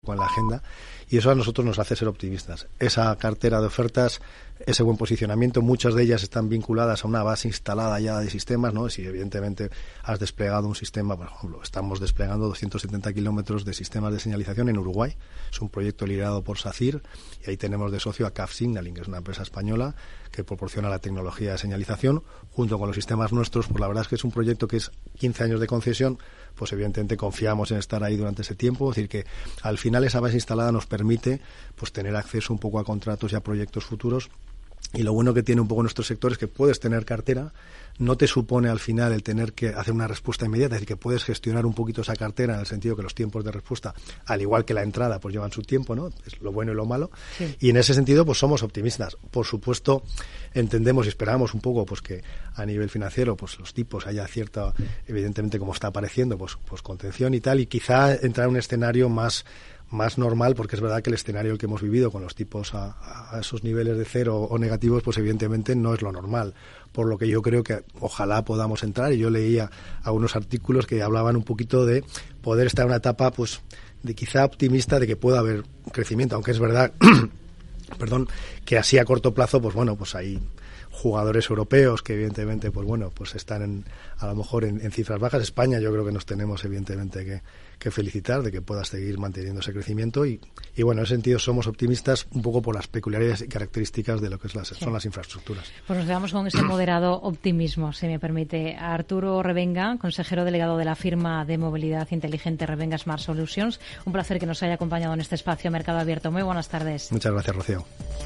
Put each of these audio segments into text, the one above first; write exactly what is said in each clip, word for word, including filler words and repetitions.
con la agenda, y eso a nosotros nos hace ser optimistas. Esa cartera de ofertas, ese buen posicionamiento, muchas de ellas están vinculadas a una base instalada ya de sistemas, ¿no? Si evidentemente has desplegado un sistema, por ejemplo, estamos desplegando doscientos setenta kilómetros de sistemas de señalización en Uruguay, es un proyecto liderado por SACIR, y ahí tenemos de socio a C A F Signaling, que es una empresa española que proporciona la tecnología de señalización junto con los sistemas nuestros. Pues la verdad es que es un proyecto que es quince años de concesión, pues evidentemente confiamos en estar ahí durante ese tiempo, es decir que al final esa base instalada nos permite pues tener acceso un poco a contratos y a proyectos futuros. Y lo bueno que tiene un poco nuestro sector es que puedes tener cartera, no te supone al final el tener que hacer una respuesta inmediata, es decir, que puedes gestionar un poquito esa cartera en el sentido que los tiempos de respuesta, al igual que la entrada, pues llevan su tiempo, ¿no? Es lo bueno y lo malo. Sí. Y en ese sentido, pues somos optimistas. Por supuesto, entendemos y esperamos un poco pues que a nivel financiero, pues los tipos haya cierta, evidentemente como está apareciendo, pues, pues contención y tal, y quizá entrar en un escenario más más normal, porque es verdad que el escenario que hemos vivido con los tipos a, a esos niveles de cero o negativos, pues evidentemente no es lo normal, por lo que yo creo que ojalá podamos entrar, y yo leía algunos artículos que hablaban un poquito de poder estar en una etapa pues de quizá optimista de que pueda haber crecimiento, aunque es verdad perdón, que así a corto plazo, pues bueno, pues hay jugadores europeos que evidentemente pues bueno pues están en, a lo mejor en, en cifras bajas. España yo creo que nos tenemos evidentemente que, que felicitar de que pueda seguir manteniendo ese crecimiento y, y bueno, en ese sentido somos optimistas un poco por las peculiaridades y características de lo que es las, sí. son las infraestructuras. Pues nos quedamos con ese moderado optimismo, si me permite. Arturo Revenga, consejero delegado de la firma de movilidad inteligente Revenga Smart Solutions, un placer que nos haya acompañado en este espacio Mercado Abierto. Muy buenas tardes. Muchas gracias, Rocío.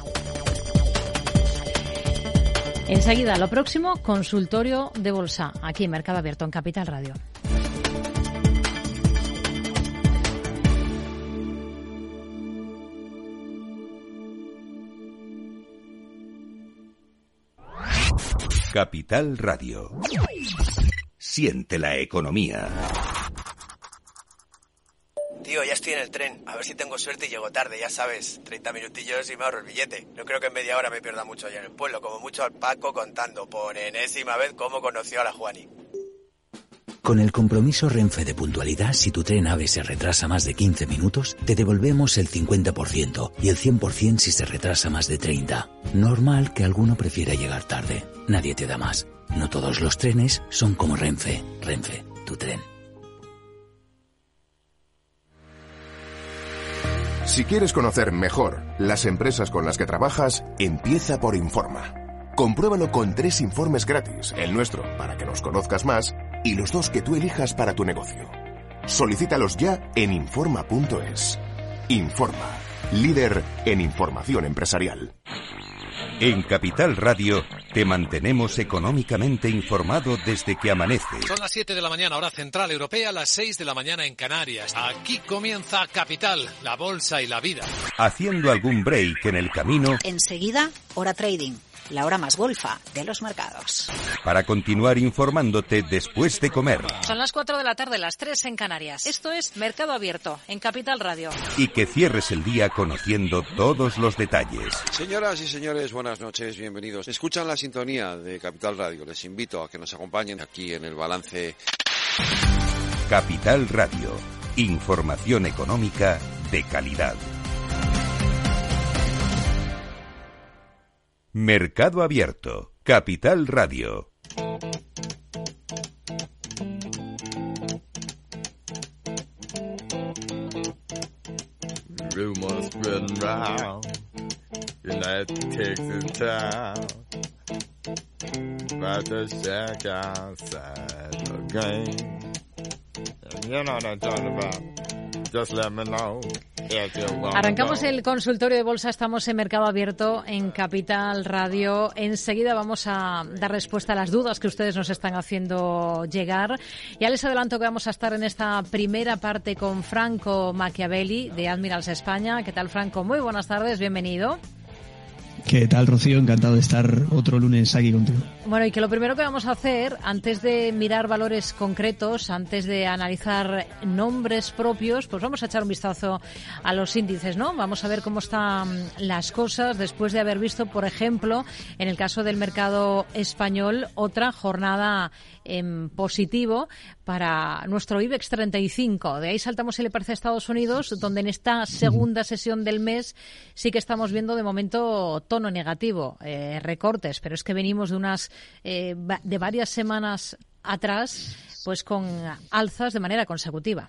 Enseguida, lo próximo, consultorio de bolsa, aquí en Mercado Abierto, en Capital Radio. Capital Radio. Siente la economía. Tío, ya estoy en el tren. A ver si tengo suerte y llego tarde, ya sabes. treinta minutillos y me ahorro el billete. No creo que en media hora me pierda mucho allá en el pueblo. Como mucho al Paco contando por enésima vez cómo conoció a la Juani. Con el compromiso Renfe de puntualidad, si tu tren AVE se retrasa más de quince minutos, te devolvemos el cincuenta por ciento y el cien por ciento si se retrasa más de treinta. Normal que alguno prefiera llegar tarde. Nadie te da más. No todos los trenes son como Renfe. Renfe, tu tren. Si quieres conocer mejor las empresas con las que trabajas, empieza por Informa. Compruébalo con tres informes gratis, el nuestro para que nos conozcas más y los dos que tú elijas para tu negocio. Solicítalos ya en Informa punto es. Informa, líder en información empresarial. En Capital Radio te mantenemos económicamente informado desde que amanece. Son las siete de la mañana, hora central europea, las seis de la mañana en Canarias. Aquí comienza Capital, la bolsa y la vida. Haciendo algún break en el camino. Enseguida, hora trading, la hora más golfa de los mercados. Para continuar informándote después de comer. Son las cuatro de la tarde, las tres en Canarias. Esto es Mercado Abierto, en Capital Radio. Y que cierres el día conociendo todos los detalles. Señoras y señores, buenas noches, bienvenidos. Escuchan la sintonía de Capital Radio. Les invito a que nos acompañen aquí en el balance. Capital Radio. Información económica de calidad. Mercado Abierto, Capital Radio. Rumors spreading round United Texas town about to shack outside the game. You know what I'm talking about. Just let me know. Arrancamos el consultorio de bolsa, estamos en Mercado Abierto, en Capital Radio. Enseguida vamos a dar respuesta a las dudas que ustedes nos están haciendo llegar. Ya les adelanto que vamos a estar en esta primera parte con Franco Machiavelli, de Admirals España. ¿Qué tal, Franco? Muy buenas tardes, bienvenido. ¿Qué tal, Rocío? Encantado de estar otro lunes aquí contigo. Bueno, y que lo primero que vamos a hacer, antes de mirar valores concretos, antes de analizar nombres propios, pues vamos a echar un vistazo a los índices, ¿no? Vamos a ver cómo están las cosas después de haber visto, por ejemplo, en el caso del mercado español, otra jornada en positivo para nuestro IBEX treinta y cinco. De ahí saltamos, si le parece, a Estados Unidos, donde en esta segunda sesión del mes sí que estamos viendo de momento tono negativo, eh, recortes, pero es que venimos de unas eh, de varias semanas atrás, pues con alzas de manera consecutiva.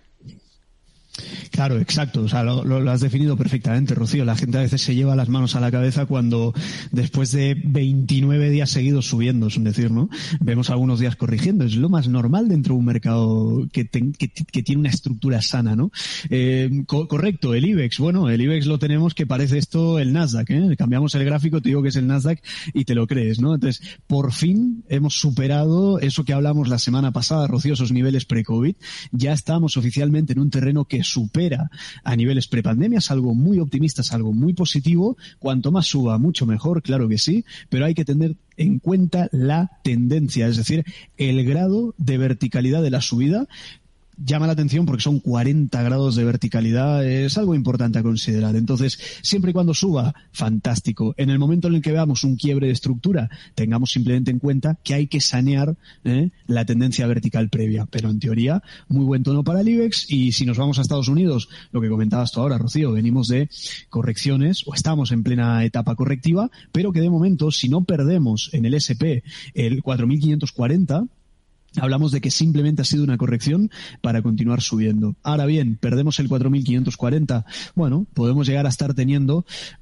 Claro, exacto. O sea, lo, lo, lo has definido perfectamente, Rocío. La gente a veces se lleva las manos a la cabeza cuando después de veintinueve días seguidos subiendo, es decir, ¿no? Vemos algunos días corrigiendo. Es lo más normal dentro de un mercado que, ten, que, que tiene una estructura sana, ¿no? Eh, co- correcto, el IBEX. Bueno, el IBEX lo tenemos que parece esto el Nasdaq, ¿eh? Cambiamos el gráfico, te digo que es el Nasdaq y te lo crees, ¿no? Entonces, por fin hemos superado eso que hablamos la semana pasada, Rocío, esos niveles pre-COVID. Ya estamos oficialmente en un terreno que supera a niveles prepandemia, es algo muy optimista, es algo muy positivo. Cuanto más suba, mucho mejor, claro que sí, pero hay que tener en cuenta la tendencia, es decir, el grado de verticalidad de la subida. Llama la atención porque son cuarenta grados de verticalidad, es algo importante a considerar. Entonces, siempre y cuando suba, fantástico. En el momento en el que veamos un quiebre de estructura, tengamos simplemente en cuenta que hay que sanear ¿eh? la tendencia vertical previa. Pero en teoría, muy buen tono para el IBEX. Y si nos vamos a Estados Unidos, lo que comentabas tú ahora, Rocío, venimos de correcciones, o estamos en plena etapa correctiva, pero que de momento, si no perdemos en el ese and pe el cuatro mil quinientos cuarenta, hablamos de que simplemente ha sido una corrección para continuar subiendo. Ahora bien, perdemos el cuatro mil quinientos cuarenta. Bueno, podemos llegar a estar teniendo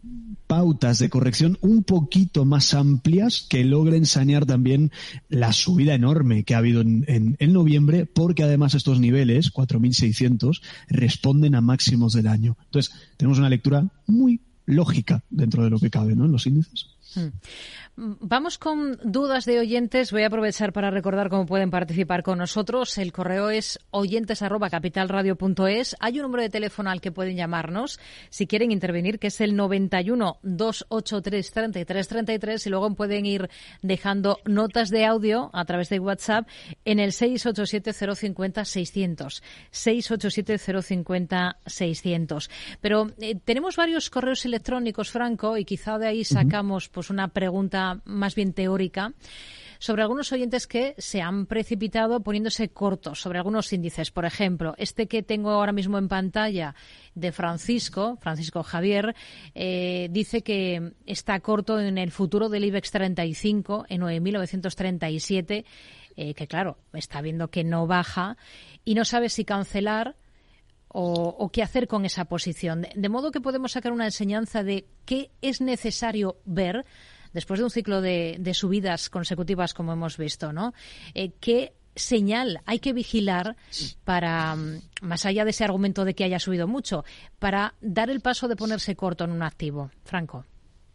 pautas de corrección un poquito más amplias que logren sanear también la subida enorme que ha habido en, en, en noviembre, porque además estos niveles, cuatro mil seiscientos, responden a máximos del año. Entonces, tenemos una lectura muy lógica dentro de lo que cabe, ¿no?, en los índices. Hmm. Vamos con dudas de oyentes. Voy a aprovechar para recordar cómo pueden participar con nosotros. El correo es oyentes arroba capitalradio punto es. Hay un número de teléfono al que pueden llamarnos si quieren intervenir, que es el noventa y uno, doscientos ochenta y tres, treinta y tres treinta y tres, y luego pueden ir dejando notas de audio a través de WhatsApp en el seis ocho siete cero cinco cero seiscientos. seis ocho siete cero cinco cero seiscientos. Pero eh, tenemos varios correos electrónicos, Franco, y quizá de ahí sacamos pues una pregunta más bien teórica sobre algunos oyentes que se han precipitado poniéndose cortos sobre algunos índices. Por ejemplo, este que tengo ahora mismo en pantalla de Francisco, Francisco Javier, eh, dice que está corto en el futuro del IBEX treinta y cinco en nueve mil novecientos treinta y siete, eh, que claro, está viendo que no baja y no sabe si cancelar o, o qué hacer con esa posición. De, de modo que podemos sacar una enseñanza de qué es necesario ver después de un ciclo de, de subidas consecutivas como hemos visto, ¿no? Eh, ¿Qué señal hay que vigilar para, más allá de ese argumento de que haya subido mucho, para dar el paso de ponerse corto en un activo? Franco.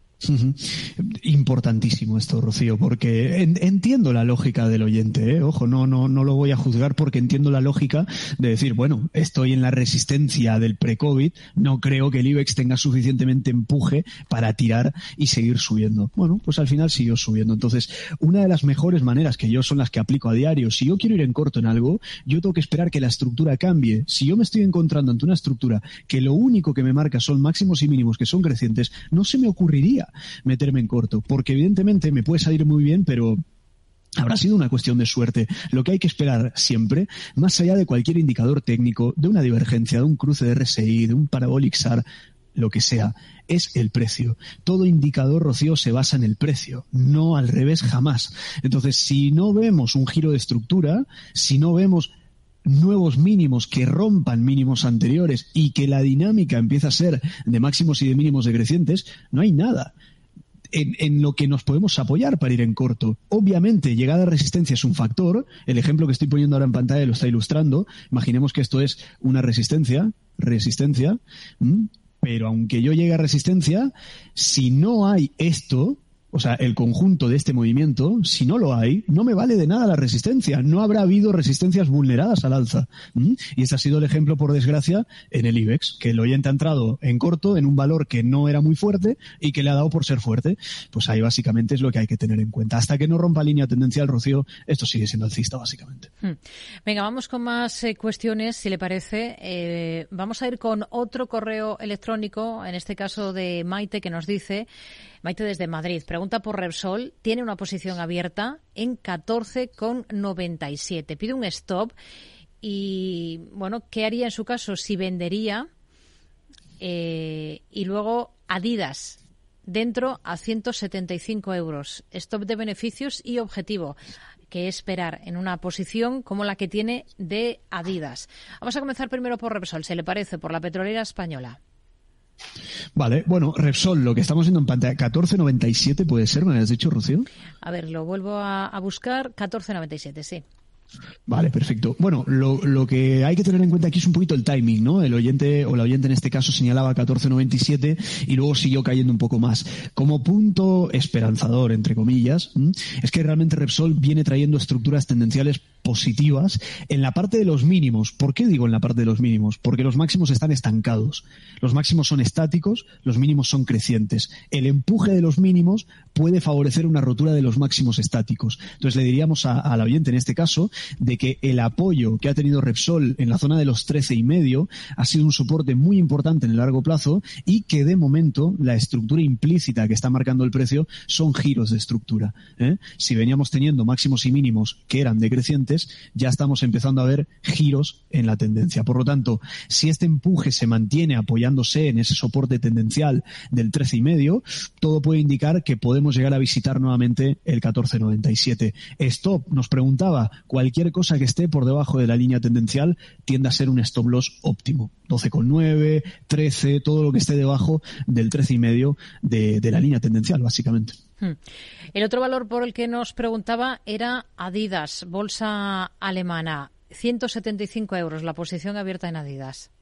Importantísimo esto, Rocío, porque en, entiendo la lógica del oyente, ¿eh? Ojo, no, no, no lo voy a juzgar porque entiendo la lógica de decir, bueno, estoy en la resistencia del pre-COVID, no creo que el IBEX tenga suficientemente empuje para tirar y seguir subiendo. Bueno, pues al final siguió subiendo. Entonces, una de las mejores maneras que yo son las que aplico a diario, si yo quiero ir en corto en algo, yo tengo que esperar que la estructura cambie. Si yo me estoy encontrando ante una estructura que lo único que me marca son máximos y mínimos que son crecientes, no se me ocurriría meterme en corto, porque evidentemente me puede salir muy bien, pero habrá sido una cuestión de suerte. Lo que hay que esperar siempre, más allá de cualquier indicador técnico, de una divergencia, de un cruce de R S I, de un parabolic S A R, lo que sea, es el precio. Todo indicador, Rocío, se basa en el precio, no al revés jamás. Entonces, si no vemos un giro de estructura, si no vemos nuevos mínimos que rompan mínimos anteriores y que la dinámica empieza a ser de máximos y de mínimos decrecientes, no hay nada en, en lo que nos podemos apoyar para ir en corto. Obviamente, llegada a resistencia es un factor. El ejemplo que estoy poniendo ahora en pantalla lo está ilustrando. Imaginemos que esto es una resistencia, resistencia, ¿m? Pero aunque yo llegue a resistencia, si no hay esto, o sea, el conjunto de este movimiento, si no lo hay, no me vale de nada la resistencia. No habrá habido resistencias vulneradas al alza. ¿Mm? Y este ha sido el ejemplo, por desgracia, en el IBEX, que el oyente ha entrado en corto en un valor que no era muy fuerte y que le ha dado por ser fuerte. Pues ahí básicamente es lo que hay que tener en cuenta. Hasta que no rompa línea tendencial, Rocío, esto sigue siendo alcista, básicamente. Hmm. Venga, vamos con más eh, cuestiones, si le parece. Eh, vamos a ir con otro correo electrónico, en este caso de Maite, que nos dice... Maite desde Madrid, pregunta por Repsol, tiene una posición abierta en catorce con noventa y siete, pide un stop y, bueno, ¿qué haría en su caso si vendería? Eh, y luego Adidas, dentro a ciento setenta y cinco euros. Stop de beneficios y objetivo. ¿Qué esperar en una posición como la que tiene de Adidas? Vamos a comenzar primero por Repsol, ¿se le parece? Por la petrolera española. Vale, bueno, Repsol, lo que estamos viendo en pantalla, catorce noventa y siete puede ser, ¿me has dicho, Rocío? A ver, lo vuelvo a, a buscar, catorce noventa y siete, sí. Vale, perfecto. Bueno, lo, lo que hay que tener en cuenta aquí es un poquito el timing, ¿no? El oyente, o la oyente en este caso, señalaba catorce noventa y siete y luego siguió cayendo un poco más. Como punto esperanzador, entre comillas, ¿m? es que realmente Repsol viene trayendo estructuras tendenciales positivas en la parte de los mínimos. ¿Por qué digo en la parte de los mínimos? Porque los máximos están estancados. Los máximos son estáticos, los mínimos son crecientes. El empuje de los mínimos puede favorecer una rotura de los máximos estáticos. Entonces le diríamos a, al oyente en este caso de que el apoyo que ha tenido Repsol en la zona de los trece y medio ha sido un soporte muy importante en el largo plazo y que de momento la estructura implícita que está marcando el precio son giros de estructura, ¿eh? Si veníamos teniendo máximos y mínimos que eran decrecientes, ya estamos empezando a ver giros en la tendencia. Por lo tanto, si este empuje se mantiene apoyándose en ese soporte tendencial del trece y medio, todo puede indicar que podemos llegar a visitar nuevamente el catorce noventa y siete. Stop, nos preguntaba, ¿cuál Cualquier cosa que esté por debajo de la línea tendencial tiende a ser un stop loss óptimo. doce coma nueve, trece, todo lo que esté debajo del trece y medio de, de la línea tendencial, básicamente. El otro valor por el que nos preguntaba era Adidas, bolsa alemana. ciento setenta y cinco euros la posición abierta en Adidas.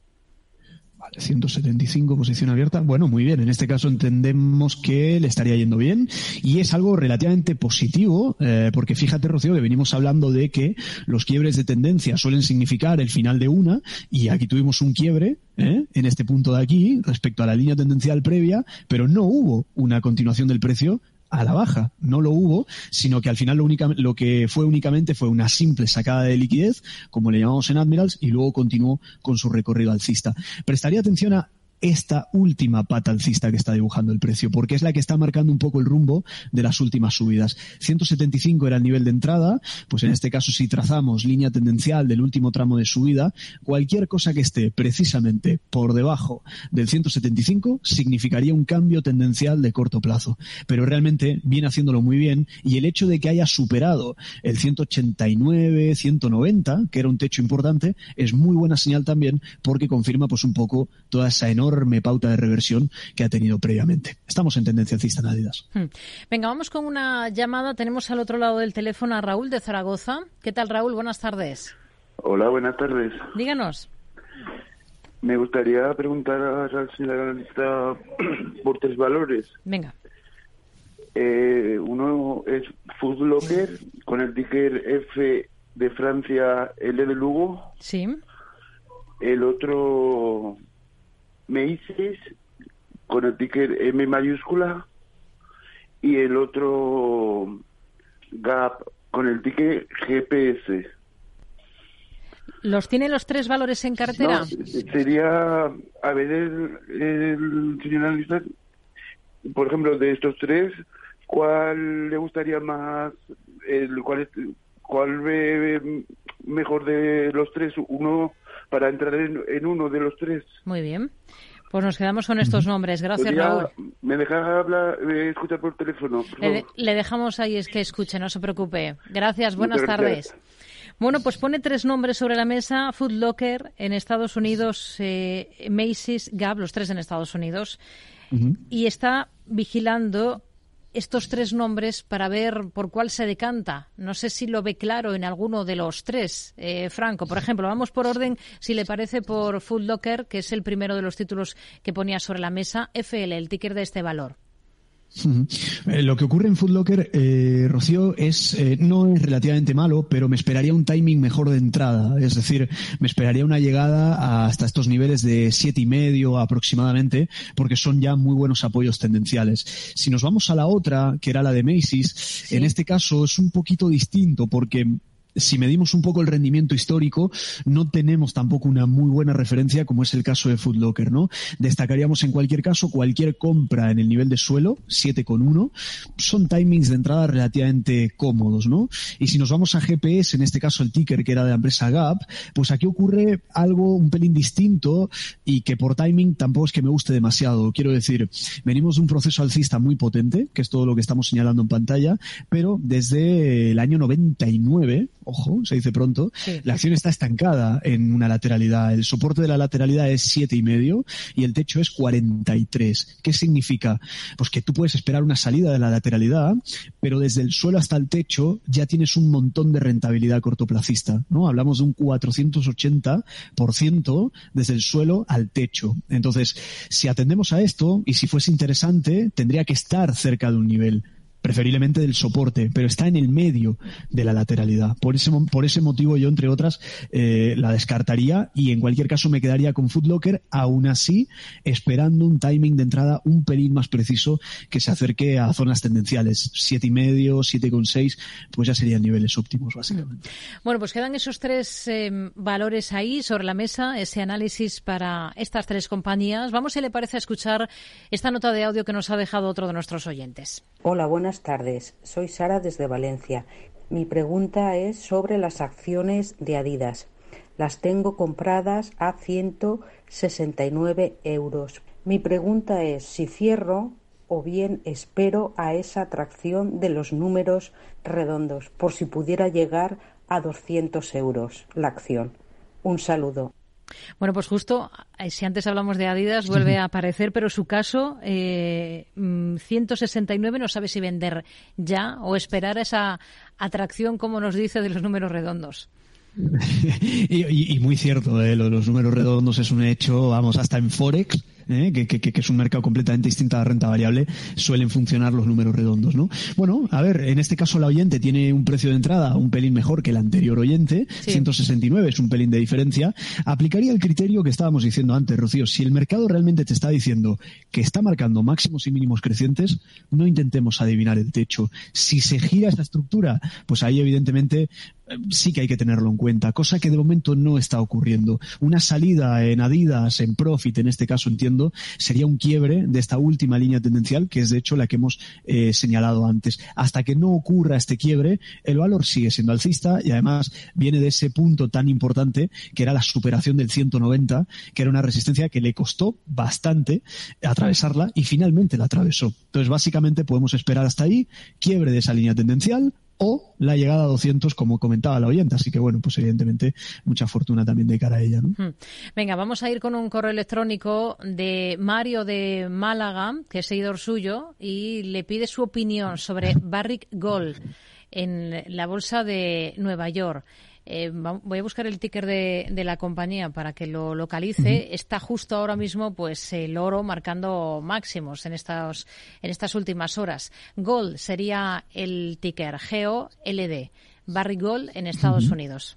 Vale, ciento setenta y cinco, posición abierta. Bueno, muy bien. En este caso entendemos que le estaría yendo bien y es algo relativamente positivo, eh, porque fíjate, Rocío, que venimos hablando de que los quiebres de tendencia suelen significar el final de una y aquí tuvimos un quiebre, ¿eh? en este punto de aquí respecto a la línea tendencial previa, pero no hubo una continuación del precio a la baja, no lo hubo, sino que al final lo, única, lo que fue únicamente fue una simple sacada de liquidez, como le llamamos en Admirals, y luego continuó con su recorrido alcista. Prestaría atención a esta última pata alcista que está dibujando el precio, porque es la que está marcando un poco el rumbo de las últimas subidas. ciento setenta y cinco era el nivel de entrada, pues en este caso si trazamos línea tendencial del último tramo de subida, cualquier cosa que esté precisamente por debajo del ciento setenta y cinco significaría un cambio tendencial de corto plazo, pero realmente viene haciéndolo muy bien y el hecho de que haya superado el ciento ochenta y nueve, ciento noventa, que era un techo importante, es muy buena señal también porque confirma pues un poco toda esa enorme enorme pauta de reversión que ha tenido previamente. Estamos en tendencia alcista en Adidas. Venga, vamos con una llamada. Tenemos al otro lado del teléfono a Raúl de Zaragoza. ¿Qué tal, Raúl? Buenas tardes. Hola, buenas tardes. Díganos. Me gustaría preguntar a la señora analista por tres valores. Venga. Eh, uno es Food Locker con el ticker F de Francia, L de Lugo. Sí. El otro Macy's con el ticker M mayúscula y el otro Gap con el ticker G P S. ¿Los tiene los tres valores en cartera? No, sería, a ver, el, el señor analista, por ejemplo, de estos tres, ¿cuál le gustaría más? El, ¿Cuál es, cuál ve mejor de los tres? Uno para entrar en, en uno de los tres. Muy bien. Pues nos quedamos con estos nombres. Gracias, ya, Raúl. ¿Me deja hablar, eh, escuchar por teléfono? Por le, le dejamos ahí, es que escuche, no se preocupe. Gracias, buenas Muchas tardes. Gracias. Bueno, pues pone tres nombres sobre la mesa. Foot Locker en Estados Unidos, eh, Macy's, Gap, los tres en Estados Unidos. Uh-huh. Y está vigilando estos tres nombres para ver por cuál se decanta. No sé si lo ve claro en alguno de los tres. Eh, Franco, por ejemplo, vamos por orden, si le parece, por Foot Locker, que es el primero de los títulos que ponía sobre la mesa. F L, el ticker de este valor. Uh-huh. Eh, lo que ocurre en Foot Locker, eh, Rocío, es eh, no es relativamente malo, pero me esperaría un timing mejor de entrada. Es decir, me esperaría una llegada hasta estos niveles de siete y medio aproximadamente, porque son ya muy buenos apoyos tendenciales. Si nos vamos a la otra, que era la de Macy's, sí. En este caso es un poquito distinto, porque si medimos un poco el rendimiento histórico, no tenemos tampoco una muy buena referencia, como es el caso de Foot Locker, ¿no? Destacaríamos en cualquier caso cualquier compra en el nivel de suelo, siete coma uno, son timings de entrada relativamente cómodos, ¿no? Y si nos vamos a G P S, en este caso el ticker que era de la empresa Gap, pues aquí ocurre algo un pelín distinto y que por timing tampoco es que me guste demasiado. Quiero decir, venimos de un proceso alcista muy potente, que es todo lo que estamos señalando en pantalla, pero desde el año noventa y nueve, ojo, se dice pronto, sí, la acción está estancada en una lateralidad. El soporte de la lateralidad es siete y medio y el techo es cuarenta y tres. ¿Qué significa? Pues que tú puedes esperar una salida de la lateralidad, pero desde el suelo hasta el techo ya tienes un montón de rentabilidad cortoplacista, ¿no? Hablamos de un cuatrocientos ochenta por ciento desde el suelo al techo. Entonces, si atendemos a esto y si fuese interesante, tendría que estar cerca de un nivel, preferiblemente del soporte, pero está en el medio de la lateralidad. Por ese, por ese motivo yo, entre otras, eh, la descartaría y en cualquier caso me quedaría con Foot Locker, aún así esperando un timing de entrada un pelín más preciso que se acerque a zonas tendenciales. siete y medio, siete coma seis, pues ya serían niveles óptimos, básicamente. Bueno, pues quedan esos tres eh, valores ahí sobre la mesa, ese análisis para estas tres compañías. Vamos, si le parece, a escuchar esta nota de audio que nos ha dejado otro de nuestros oyentes. Hola, buenas tardes. Soy Sara desde Valencia. Mi pregunta es sobre las acciones de Adidas. Las tengo compradas a ciento sesenta y nueve euros. Mi pregunta es si cierro o bien espero a esa atracción de los números redondos, por si pudiera llegar a doscientos euros la acción. Un saludo. Bueno, pues justo, si antes hablamos de Adidas, vuelve a aparecer, pero su caso, eh, ciento sesenta y nueve, no sabe si vender ya o esperar a esa atracción, como nos dice, de los números redondos. y, y, y muy cierto, ¿eh? Los, los números redondos es un hecho, vamos, hasta en Forex, ¿eh? que, que, que es un mercado completamente distinto a la renta variable, suelen funcionar los números redondos, ¿no? Bueno, a ver, en este caso la oyente tiene un precio de entrada un pelín mejor que el anterior oyente, sí. ciento sesenta y nueve, es un pelín de diferencia. Aplicaría el criterio que estábamos diciendo antes, Rocío. Si el mercado realmente te está diciendo que está marcando máximos y mínimos crecientes, no intentemos adivinar el techo. Si se gira esta estructura, pues ahí evidentemente sí que hay que tenerlo en cuenta, cosa que de momento no está ocurriendo. Una salida en Adidas, en Profit, en este caso entiendo, sería un quiebre de esta última línea tendencial, que es de hecho la que hemos eh, señalado antes. Hasta que no ocurra este quiebre, el valor sigue siendo alcista y además viene de ese punto tan importante que era la superación del ciento noventa, que era una resistencia que le costó bastante atravesarla y finalmente la atravesó. Entonces básicamente podemos esperar hasta ahí, quiebre de esa línea tendencial, o la llegada a doscientos, como comentaba la oyente. Así que, bueno, pues evidentemente mucha fortuna también de cara a ella, ¿no? Venga, vamos a ir con un correo electrónico de Mario de Málaga, que es seguidor suyo, y le pide su opinión sobre Barrick Gold en la bolsa de Nueva York. Eh, voy a buscar el ticker de, de la compañía para que lo localice. Uh-huh. Está justo ahora mismo, pues, el oro marcando máximos en estas en estas últimas horas. Gold sería el ticker G O L D. Barrick Gold en Estados uh-huh. Unidos.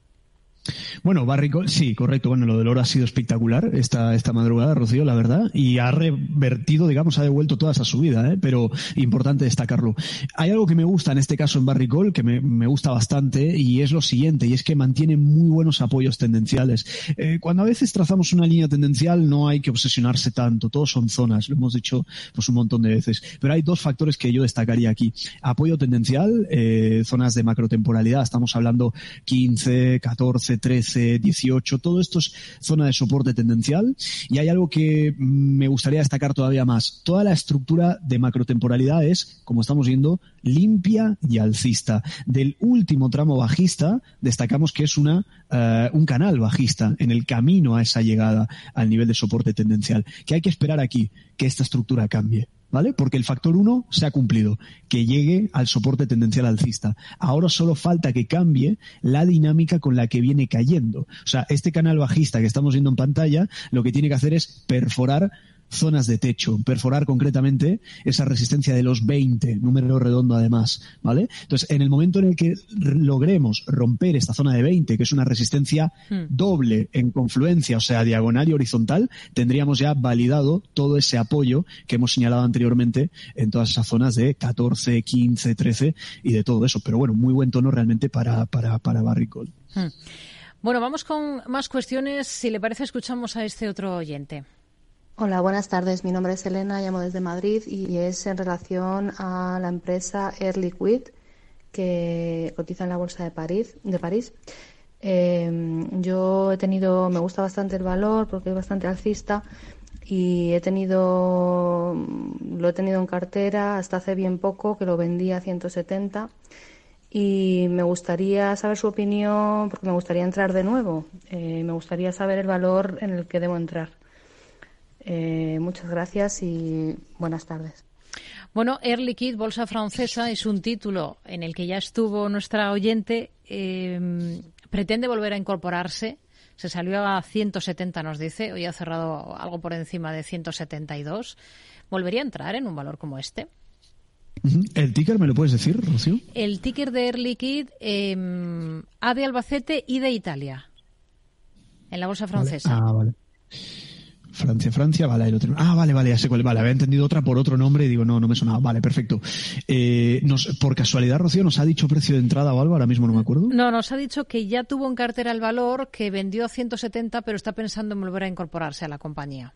Bueno, Barrick Gold, sí, correcto. Bueno, lo del oro ha sido espectacular esta esta madrugada, Rocío, la verdad, y ha revertido, digamos, ha devuelto toda esa subida, ¿eh? Pero importante destacarlo. Hay algo que me gusta en este caso en Barrick Gold, que me, me gusta bastante, y es lo siguiente, y es que mantiene muy buenos apoyos tendenciales. Eh, cuando a veces trazamos una línea tendencial no hay que obsesionarse tanto, todos son zonas, lo hemos dicho pues un montón de veces, pero hay dos factores que yo destacaría aquí. Apoyo tendencial, eh, zonas de macrotemporalidad, estamos hablando quince, catorce, trece, dieciocho, todo esto es zona de soporte tendencial, y hay algo que me gustaría destacar todavía más. Toda la estructura de macrotemporalidad es, como estamos viendo, limpia y alcista. Del último tramo bajista destacamos que es una uh, un canal bajista en el camino a esa llegada al nivel de soporte tendencial. ¿Qué hay que esperar aquí? Que esta estructura cambie, ¿vale? Porque el factor uno se ha cumplido, que llegue al soporte tendencial alcista. Ahora solo falta que cambie la dinámica con la que viene cayendo. O sea, este canal bajista que estamos viendo en pantalla, lo que tiene que hacer es perforar zonas de techo, perforar concretamente esa resistencia de los veinte, número redondo además, ¿vale? Entonces, en el momento en el que logremos romper esta zona de veinte, que es una resistencia hmm. doble en confluencia, o sea, diagonal y horizontal, tendríamos ya validado todo ese apoyo que hemos señalado anteriormente en todas esas zonas de catorce, quince, trece y de todo eso. Pero bueno, muy buen tono realmente para, para, para Barrick Gold. Hmm. Bueno, vamos con más cuestiones. Si le parece, escuchamos a este otro oyente. Hola, buenas tardes. Mi nombre es Elena, llamo desde Madrid y es en relación a la empresa Air Liquide que cotiza en la bolsa de París. De París. Eh, yo he tenido, me gusta bastante el valor porque es bastante alcista y he tenido, lo he tenido en cartera hasta hace bien poco que lo vendí a ciento setenta y me gustaría saber su opinión porque me gustaría entrar de nuevo. Eh, me gustaría saber el valor en el que debo entrar. Eh, muchas gracias y buenas tardes. Bueno, Air Liquide, bolsa francesa, es un título en el que ya estuvo nuestra oyente. Eh, pretende volver a incorporarse. Se salió a ciento setenta, nos dice. Hoy ha cerrado algo por encima de ciento setenta y dos. ¿Volvería a entrar en un valor como este? ¿El ticker me lo puedes decir, Rocío? El ticker de Air Liquide, eh, A de Albacete y de Italia. En la bolsa francesa. Vale. Ah, vale. Francia, Francia, vale, el otro. Ah, vale, vale, ya sé cuál. Vale, había entendido otra por otro nombre y digo, no, no me sonaba. Vale, perfecto. Eh, nos, por casualidad, Rocío, ¿nos ha dicho precio de entrada o algo? Ahora mismo no me acuerdo. No, nos ha dicho que ya tuvo en cartera el valor, que vendió a ciento setenta, pero está pensando en volver a incorporarse a la compañía.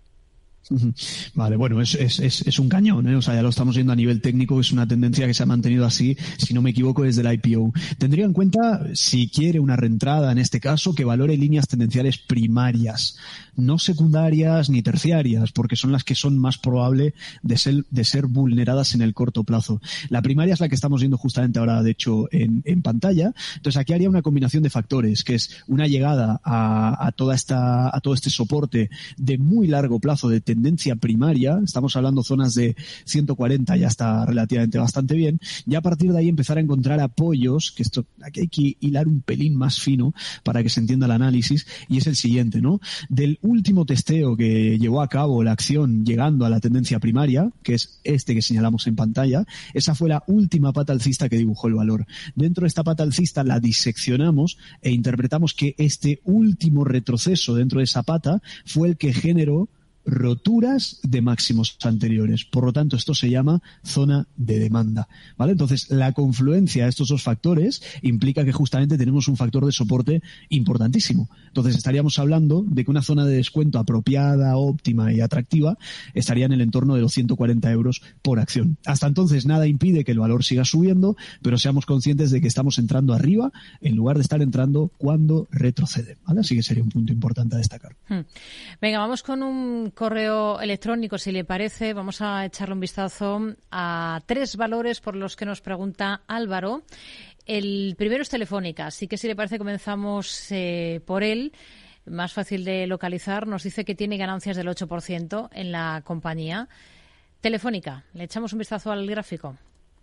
Vale, bueno, es, es, es, es un cañón, ¿eh? O sea, ya lo estamos viendo a nivel técnico, es una tendencia que se ha mantenido así, si no me equivoco, desde el I P O. Tendría en cuenta, si quiere una reentrada en este caso, que valore líneas tendenciales primarias, no secundarias ni terciarias, porque son las que son más probable de ser, de ser vulneradas en el corto plazo. La primaria es la que estamos viendo justamente ahora, de hecho, en, en pantalla. Entonces, aquí haría una combinación de factores, que es una llegada a, a toda esta, a todo este soporte de muy largo plazo de tendencia primaria, estamos hablando zonas de ciento cuarenta, ya está relativamente bastante bien, y a partir de ahí empezar a encontrar apoyos, que esto aquí hay que hilar un pelín más fino para que se entienda el análisis, y es el siguiente, ¿no? Del último testeo que llevó a cabo la acción llegando a la tendencia primaria, que es este que señalamos en pantalla, esa fue la última pata alcista que dibujó el valor. Dentro de esta pata alcista la diseccionamos e interpretamos que este último retroceso dentro de esa pata fue el que generó roturas de máximos anteriores. Por lo tanto, esto se llama zona de demanda, ¿vale? Entonces, la confluencia de estos dos factores implica que justamente tenemos un factor de soporte importantísimo. Entonces, estaríamos hablando de que una zona de descuento apropiada, óptima y atractiva estaría en el entorno de los ciento cuarenta euros por acción. Hasta entonces, nada impide que el valor siga subiendo, pero seamos conscientes de que estamos entrando arriba en lugar de estar entrando cuando retrocede, ¿vale? Así que sería un punto importante a destacar. Hmm. Venga, vamos con un correo electrónico, si le parece. Vamos a echarle un vistazo a tres valores por los que nos pregunta Álvaro. El primero es Telefónica, así que si le parece comenzamos eh, por él. Más fácil de localizar. Nos dice que tiene ganancias del ocho por ciento en la compañía. Telefónica, le echamos un vistazo al gráfico.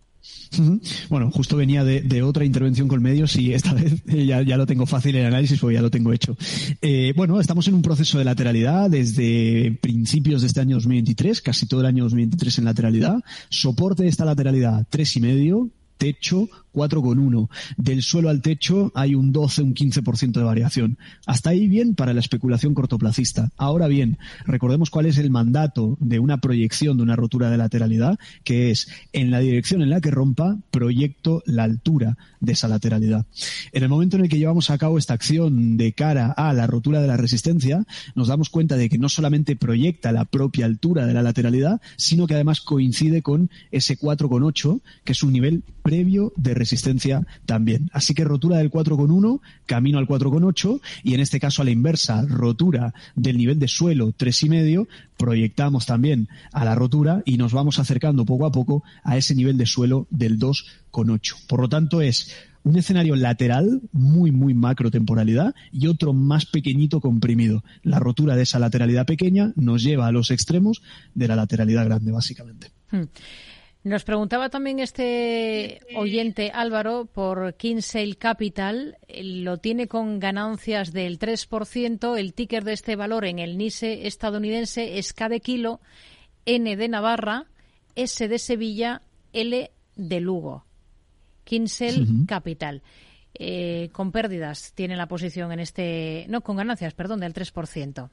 Bueno, justo venía de, de otra intervención con medios y esta vez ya, ya lo tengo fácil el análisis porque ya lo tengo hecho. Eh, bueno, estamos en un proceso de lateralidad desde principios de este año dos mil veintitrés, casi todo el año dos mil veintitrés en lateralidad. Soporte de esta lateralidad, tres y medio. Techo cuatro coma uno. Del suelo al techo hay un doce, un quince por ciento de variación. Hasta ahí bien para la especulación cortoplacista. Ahora bien, recordemos cuál es el mandato de una proyección de una rotura de lateralidad, que es en la dirección en la que rompa, proyecto la altura de esa lateralidad. En el momento en el que llevamos a cabo esta acción de cara a la rotura de la resistencia, nos damos cuenta de que no solamente proyecta la propia altura de la lateralidad, sino que además coincide con ese cuatro coma ocho, que es un nivel previo de resistencia también. Así que rotura del cuatro coma uno, camino al cuatro coma ocho, y en este caso a la inversa, rotura del nivel de suelo tres y medio, proyectamos también a la rotura y nos vamos acercando poco a poco a ese nivel de suelo del dos coma ocho. Por lo tanto, es un escenario lateral, muy, muy macro temporalidad, y otro más pequeñito comprimido. La rotura de esa lateralidad pequeña nos lleva a los extremos de la lateralidad grande, básicamente. Hmm. Nos preguntaba también este oyente Álvaro por Kinsale Capital, lo tiene con ganancias del tres por ciento, el ticker de este valor en el N I S E estadounidense es K de Kilo, N de Navarra, S de Sevilla, L de Lugo. Kinsale uh-huh. Capital. Eh, con pérdidas tiene la posición en este... No, con ganancias, perdón, del tres por ciento.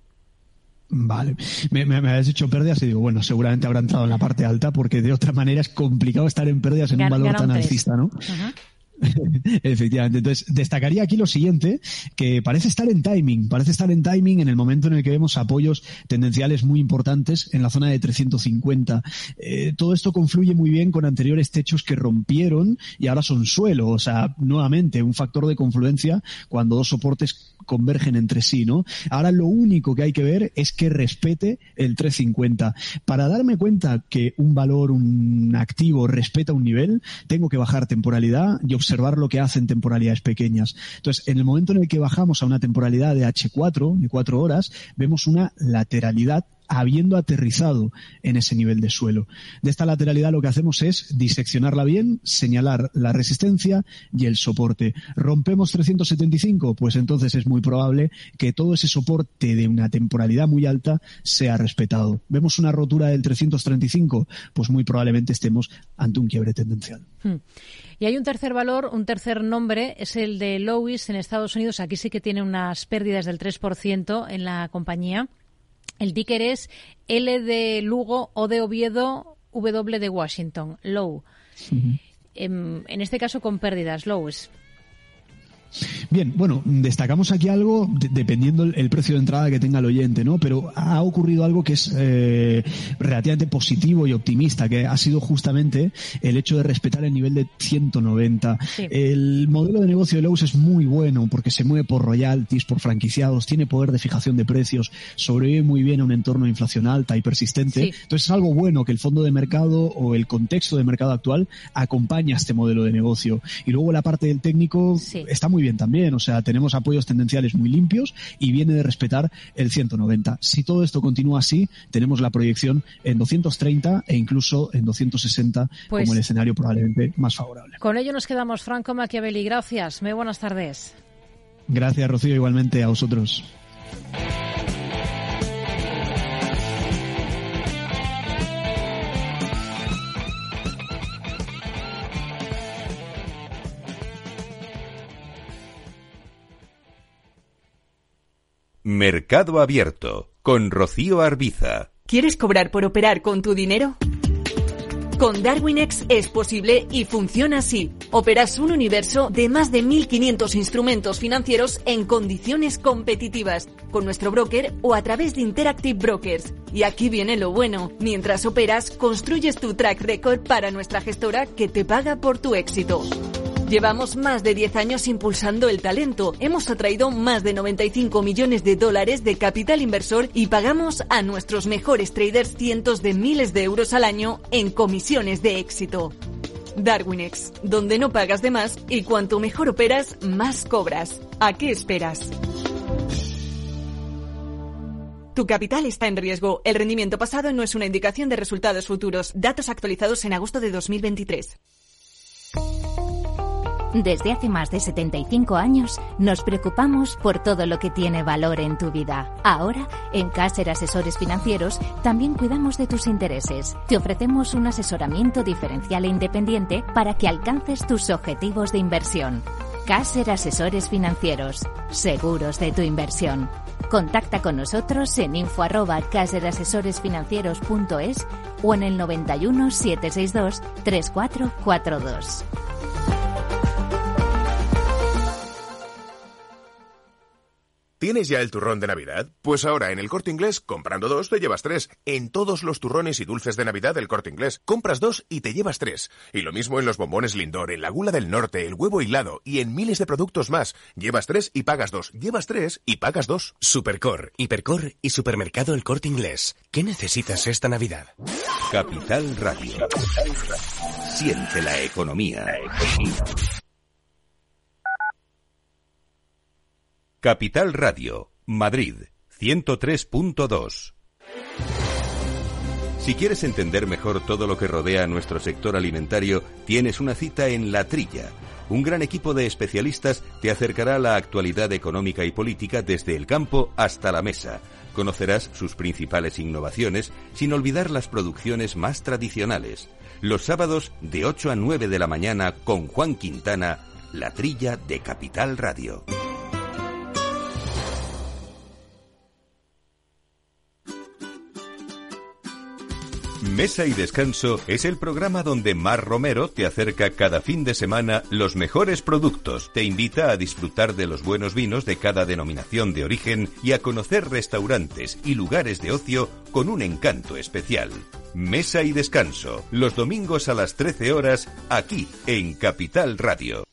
Vale, me, me, me habías dicho pérdidas y digo, bueno, seguramente habrá entrado en la parte alta porque de otra manera es complicado estar en pérdidas en Gan, un valor tan alcista, ¿no? Uh-huh. Efectivamente. Entonces, destacaría aquí lo siguiente, que parece estar en timing, parece estar en timing en el momento en el que vemos apoyos tendenciales muy importantes en la zona de trescientos cincuenta. Eh, todo esto confluye muy bien con anteriores techos que rompieron y ahora son suelo, o sea, nuevamente un factor de confluencia cuando dos soportes convergen entre sí, ¿no? Ahora lo único que hay que ver es que respete el trescientos cincuenta. Para darme cuenta que un valor, un activo respeta un nivel, tengo que bajar temporalidad y observar lo que hace en temporalidades pequeñas. Entonces, en el momento en el que bajamos a una temporalidad de hache cuatro, de cuatro horas, vemos una lateralidad habiendo aterrizado en ese nivel de suelo. De esta lateralidad lo que hacemos es diseccionarla bien, señalar la resistencia y el soporte. ¿Rompemos trescientos setenta y cinco? Pues entonces es muy probable que todo ese soporte de una temporalidad muy alta sea respetado. ¿Vemos una rotura del trescientos treinta y cinco? Pues muy probablemente estemos ante un quiebre tendencial. Hmm. Y hay un tercer valor, un tercer nombre, es el de Lowe's en Estados Unidos. Aquí sí que tiene unas pérdidas del tres por ciento en la compañía. El ticker es L de Lugo, O de Oviedo, W de Washington, Low. Uh-huh. En, en este caso con pérdidas, Lowe's. Bien, bueno, destacamos aquí algo de, dependiendo el, el precio de entrada que tenga el oyente, ¿no? Pero ha ocurrido algo que es eh, relativamente positivo y optimista, que ha sido justamente el hecho de respetar el nivel de ciento noventa. Sí. El modelo de negocio de Lowe's es muy bueno porque se mueve por royalties, por franquiciados, tiene poder de fijación de precios, sobrevive muy bien a un entorno de inflación alta y persistente. Sí. Entonces es algo bueno que el fondo de mercado o el contexto de mercado actual acompaña a este modelo de negocio. Y luego la parte del técnico sí. está muy bien también, o sea, tenemos apoyos tendenciales muy limpios y viene de respetar el ciento noventa. Si todo esto continúa así, tenemos la proyección en doscientos treinta e incluso en doscientos sesenta pues, como el escenario probablemente más favorable. Con ello nos quedamos. Franco Machiavelli, gracias. Muy buenas tardes. Gracias, Rocío, igualmente a vosotros. Mercado Abierto, con Rocío Arbiza. ¿Quieres cobrar por operar con tu dinero? Con Darwinex es posible y funciona así. Operas un universo de más de mil quinientos instrumentos financieros en condiciones competitivas, con nuestro broker o a través de Interactive Brokers. Y aquí viene lo bueno. Mientras operas, construyes tu track record para nuestra gestora que te paga por tu éxito. Llevamos más de diez años impulsando el talento. Hemos atraído más de noventa y cinco millones de dólares de capital inversor y pagamos a nuestros mejores traders cientos de miles de euros al año en comisiones de éxito. Darwinex, donde no pagas de más y cuanto mejor operas, más cobras. ¿A qué esperas? Tu capital está en riesgo. El rendimiento pasado no es una indicación de resultados futuros. Datos actualizados en agosto de dos mil veintitrés. Desde hace más de setenta y cinco años nos preocupamos por todo lo que tiene valor en tu vida. Ahora, en Caser Asesores Financieros, también cuidamos de tus intereses. Te ofrecemos un asesoramiento diferencial e independiente para que alcances tus objetivos de inversión. Caser Asesores Financieros, seguros de tu inversión. Contacta con nosotros en info arroba caserasesoresfinancieros punto es o en el noventa y uno, setecientos sesenta y dos, treinta y cuatro cuarenta y dos. ¿Tienes ya el turrón de Navidad? Pues ahora en El Corte Inglés, comprando dos, te llevas tres. En todos los turrones y dulces de Navidad del Corte Inglés, compras dos y te llevas tres. Y lo mismo en los bombones Lindor, en la Gula del Norte, el huevo hilado y en miles de productos más. Llevas tres y pagas dos. Llevas tres y pagas dos. Supercor, Hipercor y Supermercado El Corte Inglés. ¿Qué necesitas esta Navidad? Capital Radio. Siente la economía. La economía. Capital Radio, Madrid, ciento tres punto dos. Si quieres entender mejor todo lo que rodea a nuestro sector alimentario, tienes una cita en La Trilla. Un gran equipo de especialistas te acercará a la actualidad económica y política desde el campo hasta la mesa. Conocerás sus principales innovaciones, sin olvidar las producciones más tradicionales. Los sábados de ocho a nueve de la mañana con Juan Quintana, La Trilla de Capital Radio. Mesa y Descanso es el programa donde Mar Romero te acerca cada fin de semana los mejores productos, te invita a disfrutar de los buenos vinos de cada denominación de origen y a conocer restaurantes y lugares de ocio con un encanto especial. Mesa y Descanso, los domingos a las trece horas, aquí en Capital Radio.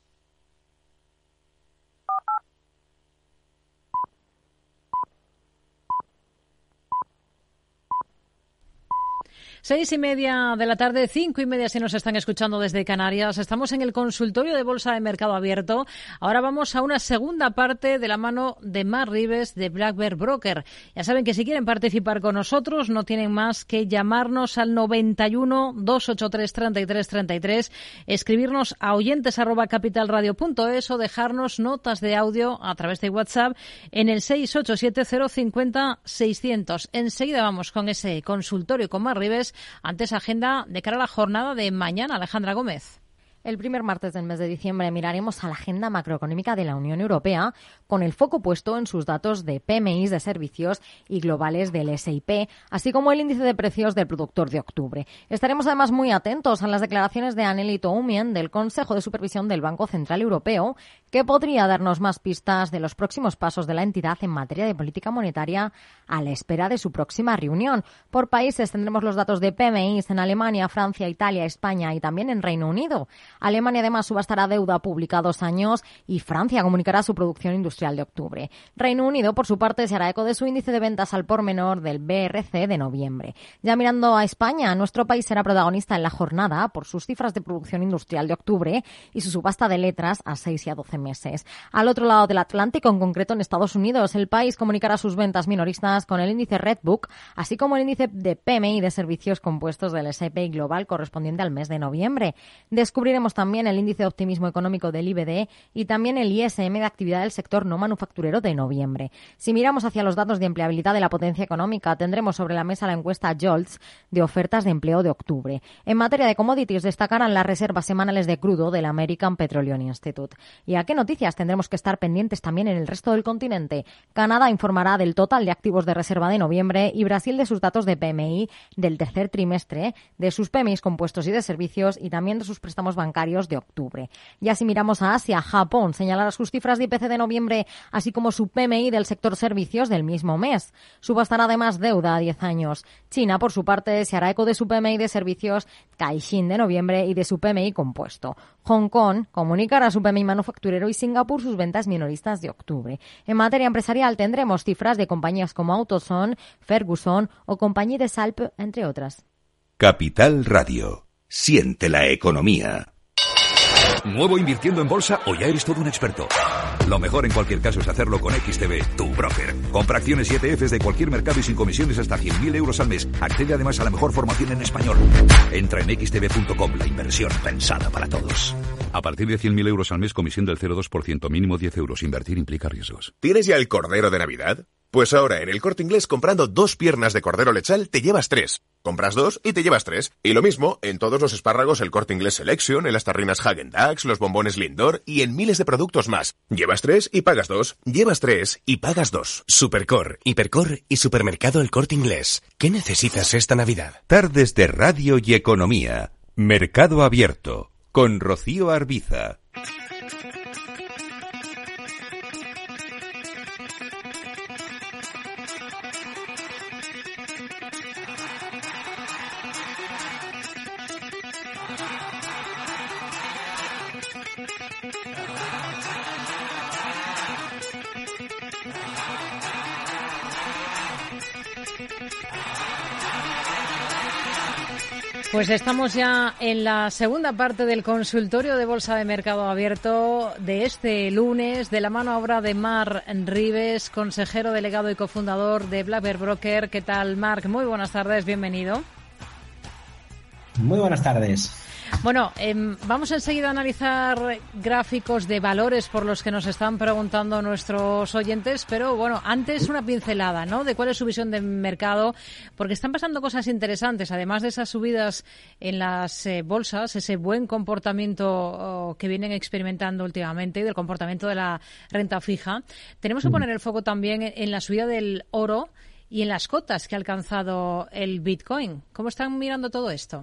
Seis y media de la tarde, cinco y media si nos están escuchando desde Canarias. Estamos en el consultorio de Bolsa de Mercado Abierto. Ahora vamos a una segunda parte de la mano de Mar Ribes de Black Bear Broker. Ya saben que si quieren participar con nosotros no tienen más que llamarnos al noventa y uno, doscientos ochenta y tres, treinta y tres treinta y tres, escribirnos a oyentes arroba capitalradio punto es o dejarnos notas de audio a través de WhatsApp en el seis ocho siete cero cinco cero seiscientos. Enseguida vamos con ese consultorio con Mar Ribes. Antes, agenda de cara a la jornada de mañana. Alejandra Gómez. El primer martes del mes de diciembre miraremos a la agenda macroeconómica de la Unión Europea con el foco puesto en sus datos de P M Is de servicios y globales del S I P, así como el índice de precios del productor de octubre. Estaremos además muy atentos a las declaraciones de Anneli Toumian del Consejo de Supervisión del Banco Central Europeo, que podría darnos más pistas de los próximos pasos de la entidad en materia de política monetaria a la espera de su próxima reunión. Por países tendremos los datos de P M Is en Alemania, Francia, Italia, España y también en Reino Unido. Alemania además subastará deuda pública a dos años y Francia comunicará su producción industrial de octubre. Reino Unido, por su parte, se hará eco de su índice de ventas al por menor del B R C de noviembre. Ya mirando a España, nuestro país será protagonista en la jornada por sus cifras de producción industrial de octubre y su subasta de letras a seis y a doce meses. Al otro lado del Atlántico, en concreto en Estados Unidos, el país comunicará sus ventas minoristas con el índice Redbook, así como el índice de P M I de servicios compuestos del S and P global correspondiente al mes de noviembre. Descubriremos también el índice de optimismo económico del I B D y también el I S M de actividad del sector no manufacturero de noviembre. Si miramos hacia los datos de empleabilidad de la potencia económica, tendremos sobre la mesa la encuesta JOLTS de ofertas de empleo de octubre. En materia de commodities destacarán las reservas semanales de crudo del American Petroleum Institute. ¿Y a qué noticias tendremos que estar pendientes también en el resto del continente? Canadá informará del total de activos de reserva de noviembre y Brasil de sus datos de P M I del tercer trimestre, de sus P M Is compuestos y de servicios y también de sus préstamos bancarios de octubre. Ya si miramos a Asia, Japón señalará sus cifras de I P C de noviembre, así como su P M I del sector servicios del mismo mes. Subastará además deuda a diez años. China, por su parte, se hará eco de su P M I de servicios Caixin de noviembre y de su P M I compuesto. Hong Kong comunicará su P M I manufacturero y Singapur sus ventas minoristas de octubre. En materia empresarial tendremos cifras de compañías como AutoZone, Ferguson o Compañía de Salp, entre otras. Capital Radio. Siente la economía. ¿Nuevo invirtiendo en bolsa o ya eres todo un experto? Lo mejor en cualquier caso es hacerlo con X T B, tu broker. Compra acciones y E T Fs de cualquier mercado y sin comisiones hasta cien mil euros al mes. Accede además a la mejor formación en español. Entra en x t b punto com, la inversión pensada para todos. A partir de cien mil euros al mes, comisión del cero coma dos por ciento, mínimo diez euros. Invertir implica riesgos. ¿Tienes ya el cordero de Navidad? Pues ahora en el Corte Inglés, comprando dos piernas de cordero lechal te llevas tres. Compras dos y te llevas tres. Y lo mismo en todos los espárragos El Corte Inglés Selection, en las tarrinas Häagen-Dazs, los bombones Lindor y en miles de productos más. Llevas tres y pagas dos. Llevas tres y pagas dos. Supercor, Hipercor y Supermercado El Corte Inglés. ¿Qué necesitas esta Navidad? Tardes de Radio y Economía. Mercado Abierto. Con Rocío Arbiza. Pues estamos ya en la segunda parte del consultorio de Bolsa de Mercado Abierto de este lunes, de la mano ahora de Marc Ribes, consejero delegado y cofundador de Black Bear Broker. ¿Qué tal, Marc? Muy buenas tardes, bienvenido. Muy buenas tardes. Bueno, eh, vamos enseguida a analizar gráficos de valores por los que nos están preguntando nuestros oyentes, pero bueno, antes una pincelada, ¿no?, de cuál es su visión de mercado, porque están pasando cosas interesantes, además de esas subidas en las eh, bolsas, ese buen comportamiento oh, que vienen experimentando últimamente y del comportamiento de la renta fija. Tenemos que poner el foco también en, en la subida del oro y en las cotas que ha alcanzado el Bitcoin. ¿Cómo están mirando todo esto?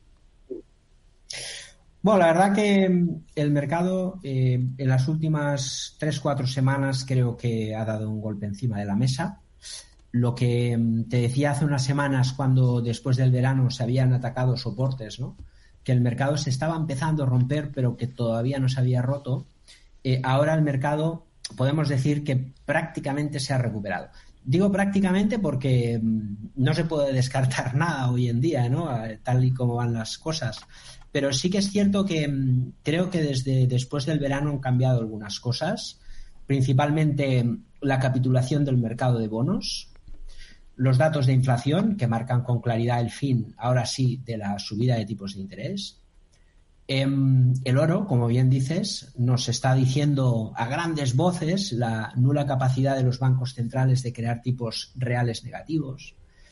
Bueno, la verdad que el mercado eh, en las últimas tres, cuatro semanas creo que ha dado un golpe encima de la mesa. Lo que te decía hace unas semanas, cuando después del verano se habían atacado soportes, ¿no?, que el mercado se estaba empezando a romper pero que todavía no se había roto, eh, ahora el mercado podemos decir que prácticamente se ha recuperado. Digo prácticamente porque no se puede descartar nada hoy en día, ¿no?, tal y como van las cosas. Pero sí que es cierto que mmm, creo que desde después del verano han cambiado algunas cosas, principalmente la capitulación del mercado de bonos, los datos de inflación que marcan con claridad el fin, ahora sí, de la subida de tipos de interés. Eh, el oro, como bien dices, nos está diciendo a grandes voces la nula capacidad de los bancos centrales de crear tipos reales negativos.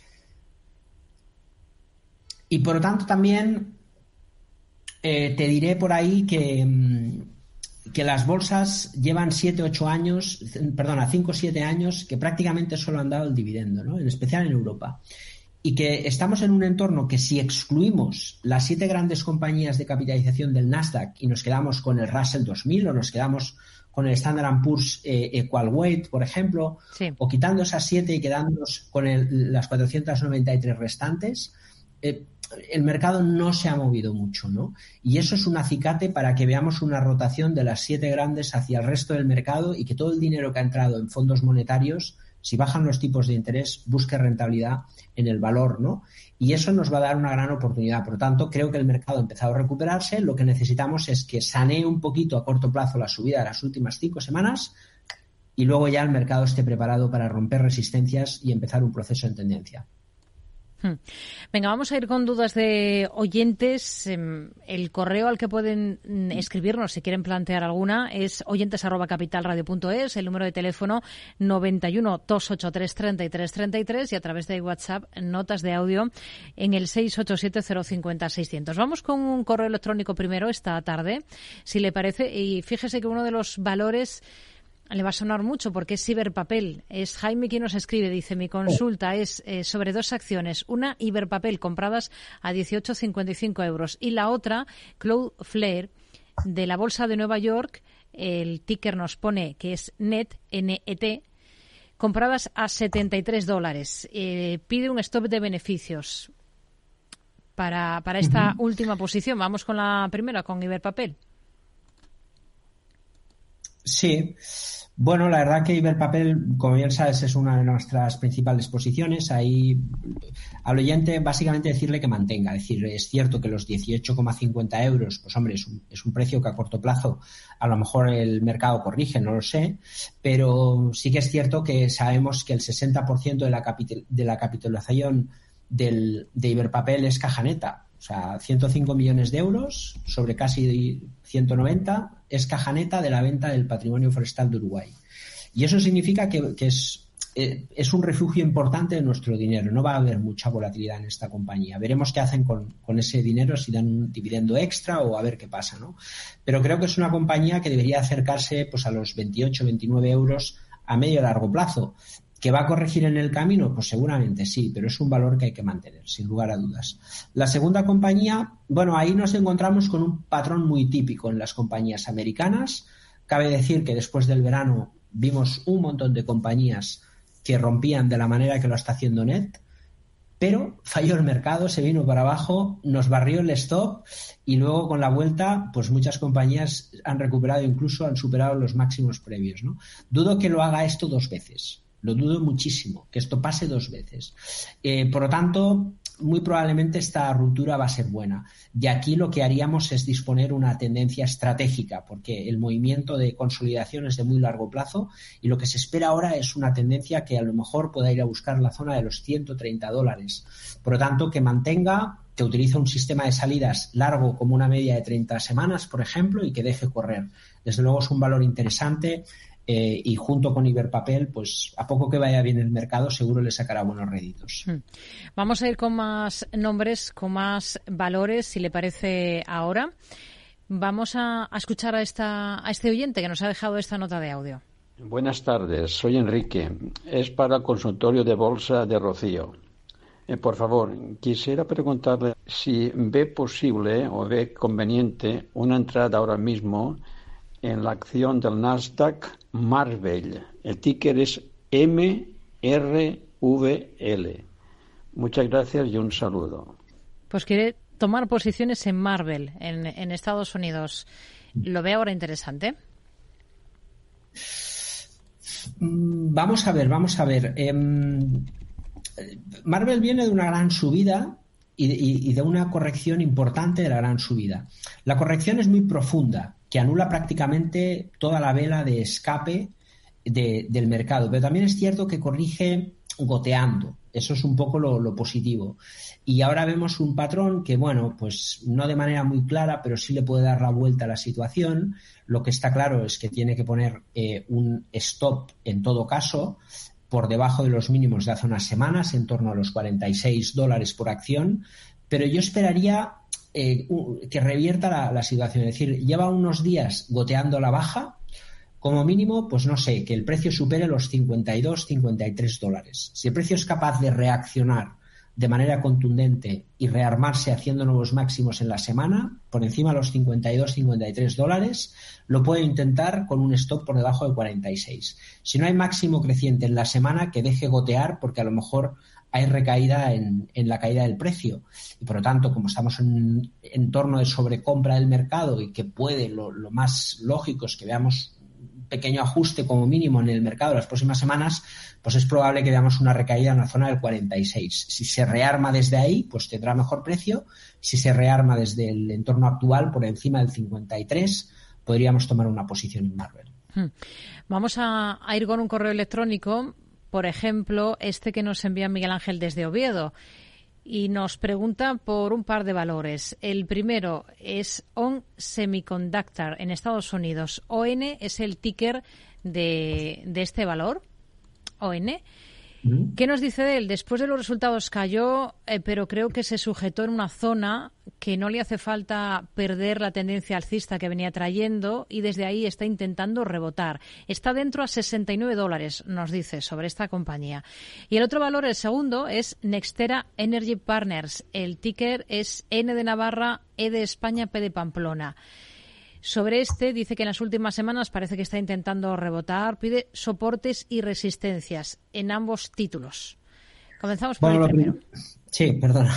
Y por lo tanto también Eh, te diré por ahí que, que las bolsas llevan siete, ocho años, perdona, cinco o siete años que prácticamente solo han dado el dividendo, ¿no?, en especial en Europa. Y que estamos en un entorno que, si excluimos las siete grandes compañías de capitalización del Nasdaq y nos quedamos con el Russell dos mil o nos quedamos con el Standard and Poor's eh, Equal Weight, por ejemplo, sí, o quitando esas siete y quedándonos con el, las cuatrocientas noventa y tres restantes, eh, el mercado no se ha movido mucho, ¿no? Y eso es un acicate para que veamos una rotación de las siete grandes hacia el resto del mercado y que todo el dinero que ha entrado en fondos monetarios, si bajan los tipos de interés, busque rentabilidad en el valor, ¿no? Y eso nos va a dar una gran oportunidad. Por lo tanto, creo que el mercado ha empezado a recuperarse. Lo que necesitamos es que sanee un poquito a corto plazo la subida de las últimas cinco semanas y luego ya el mercado esté preparado para romper resistencias y empezar un proceso en tendencia. Venga, vamos a ir con dudas de oyentes. El correo al que pueden escribirnos si quieren plantear alguna es oyentes arroba capitalradio punto es, el número de teléfono noventa y uno, doscientos ochenta y tres, treinta y tres treinta y tres y a través de WhatsApp notas de audio en el seis ocho siete cero cinco cero seiscientos. Vamos con un correo electrónico primero esta tarde, si le parece, y fíjese que uno de los valores le va a sonar mucho porque es Iberpapel. Es Jaime quien nos escribe. Dice, mi consulta es eh, sobre dos acciones. Una, Iberpapel, compradas a dieciocho cincuenta y cinco euros. Y la otra, Cloudflare, de la Bolsa de Nueva York. El ticker nos pone que es NET, N E T, compradas a setenta y tres dólares. Eh, pide un stop de beneficios para, para esta uh-huh. última posición. Vamos con la primera, con Iberpapel. Sí, bueno, la verdad que Iberpapel, como bien sabes, es una de nuestras principales posiciones. Ahí al oyente básicamente decirle que mantenga. Es decir, es cierto que los dieciocho coma cincuenta euros, pues hombre, es un, es un precio que a corto plazo a lo mejor el mercado corrige, no lo sé, pero sí que es cierto que sabemos que el sesenta por ciento de la, capital, de la capitalización del, de Iberpapel es caja neta. O sea, ciento cinco millones de euros sobre casi ciento noventa es caja neta de la venta del patrimonio forestal de Uruguay. Y eso significa que, que es, eh, es un refugio importante de nuestro dinero. No va a haber mucha volatilidad en esta compañía. Veremos qué hacen con, con ese dinero, si dan un dividendo extra o a ver qué pasa, ¿no? Pero creo que es una compañía que debería acercarse pues a los veintiocho, veintinueve euros a medio y largo plazo. ¿Que va a corregir en el camino? Pues seguramente sí, pero es un valor que hay que mantener, sin lugar a dudas. La segunda compañía, bueno, ahí nos encontramos con un patrón muy típico en las compañías americanas. Cabe decir que después del verano vimos un montón de compañías que rompían de la manera que lo está haciendo Net, pero falló el mercado, se vino para abajo, nos barrió el stop y luego con la vuelta, pues muchas compañías han recuperado, incluso han superado los máximos previos, ¿no? Dudo que lo haga esto dos veces. Lo dudo muchísimo, que esto pase dos veces. Eh, por lo tanto, muy probablemente esta ruptura va a ser buena. Y aquí lo que haríamos es disponer una tendencia estratégica, porque el movimiento de consolidación es de muy largo plazo y lo que se espera ahora es una tendencia que a lo mejor pueda ir a buscar la zona de los ciento treinta dólares. Por lo tanto, que mantenga, que utilice un sistema de salidas largo como una media de treinta semanas, por ejemplo, y que deje correr. Desde luego es un valor interesante. Eh, y junto con Iberpapel, pues a poco que vaya bien el mercado, seguro le sacará buenos réditos. Vamos a ir con más nombres, con más valores, si le parece ahora. Vamos a, a escuchar a, esta, a este oyente que nos ha dejado esta nota de audio. Buenas tardes, soy Enrique. Es para el consultorio de bolsa de Rocío. Eh, por favor, quisiera preguntarle si ve posible o ve conveniente una entrada ahora mismo en la acción del Nasdaq Marvel. El ticker es M R V L. Muchas gracias y un saludo. Pues quiere tomar posiciones en Marvel, en, en Estados Unidos. ¿Lo ve ahora interesante? Vamos a ver, vamos a ver. Eh, Marvel viene de una gran subida y de, y de una corrección importante de la gran subida. La corrección es muy profunda, que anula prácticamente toda la vela de escape de, del mercado. Pero también es cierto que corrige goteando. Eso es un poco lo, lo positivo. Y ahora vemos un patrón que, bueno, pues no de manera muy clara, pero sí le puede dar la vuelta a la situación. Lo que está claro es que tiene que poner eh, un stop en todo caso por debajo de los mínimos de hace unas semanas, en torno a los cuarenta y seis dólares por acción. Pero yo esperaría Eh, que revierta la, la situación. Es decir, lleva unos días goteando la baja, como mínimo, pues no sé, que el precio supere los cincuenta y dos, cincuenta y tres dólares. Si el precio es capaz de reaccionar de manera contundente y rearmarse haciendo nuevos máximos en la semana, por encima de los cincuenta y dos, cincuenta y tres dólares, lo puede intentar con un stop por debajo de cuarenta y seis. Si no hay máximo creciente en la semana, que deje gotear, porque a lo mejor hay recaída en, en la caída del precio. Y por lo tanto, como estamos en un entorno de sobrecompra del mercado y que puede, lo, lo más lógico es que veamos un pequeño ajuste como mínimo en el mercado las próximas semanas, pues es probable que veamos una recaída en la zona del cuarenta y seis. Si se rearma desde ahí, pues tendrá mejor precio. Si se rearma desde el entorno actual, por encima del cincuenta y tres, podríamos tomar una posición en Marvel. Vamos a, a ir con un correo electrónico. Por ejemplo, este que nos envía Miguel Ángel desde Oviedo y nos pregunta por un par de valores. El primero es On Semiconductor en Estados Unidos. O N es el ticker de, de este valor. O N. ¿Qué nos dice de él? Después de los resultados cayó, eh, pero creo que se sujetó en una zona que no le hace falta perder la tendencia alcista que venía trayendo y desde ahí está intentando rebotar. Está dentro a sesenta y nueve dólares, nos dice, sobre esta compañía. Y el otro valor, el segundo, es Nextera Energy Partners. El ticker es N de Navarra, E de España, P de Pamplona. Sobre este, dice que en las últimas semanas parece que está intentando rebotar, pide soportes y resistencias en ambos títulos. Comenzamos por bueno, el primero. Sí, perdona.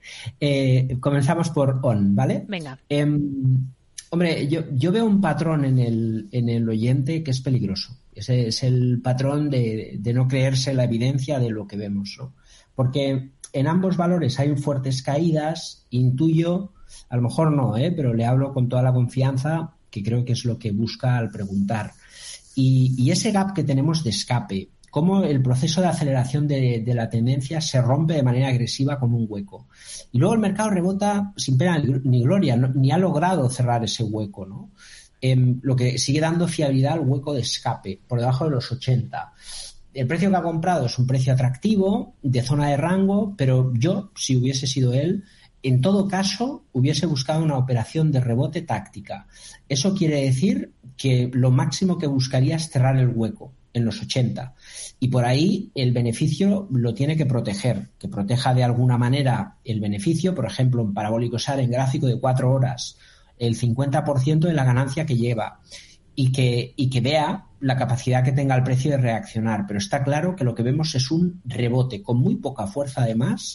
eh, comenzamos por O N, ¿vale? Venga. Eh, hombre, yo, yo veo un patrón en el, en el oyente que es peligroso. Ese es el patrón de, de no creerse la evidencia de lo que vemos, ¿no? Porque en ambos valores hay fuertes caídas, intuyo. A lo mejor no, ¿eh? Pero le hablo con toda la confianza, que creo que es lo que busca al preguntar. Y, y ese gap que tenemos de escape, cómo el proceso de aceleración de, de la tendencia se rompe de manera agresiva como un hueco. Y luego el mercado rebota sin pena ni gloria, no, ni ha logrado cerrar ese hueco, ¿no? Eh, lo que sigue dando fiabilidad al hueco de escape, por debajo de los ochenta. El precio que ha comprado es un precio atractivo, de zona de rango, pero yo, si hubiese sido él, en todo caso, hubiese buscado una operación de rebote táctica. Eso quiere decir que lo máximo que buscaría es cerrar el hueco en los ochenta. Y por ahí el beneficio lo tiene que proteger, que proteja de alguna manera el beneficio, por ejemplo, en parabólico S A R en gráfico de cuatro horas, el cincuenta por ciento de la ganancia que lleva y que, y que vea la capacidad que tenga el precio de reaccionar. Pero está claro que lo que vemos es un rebote con muy poca fuerza además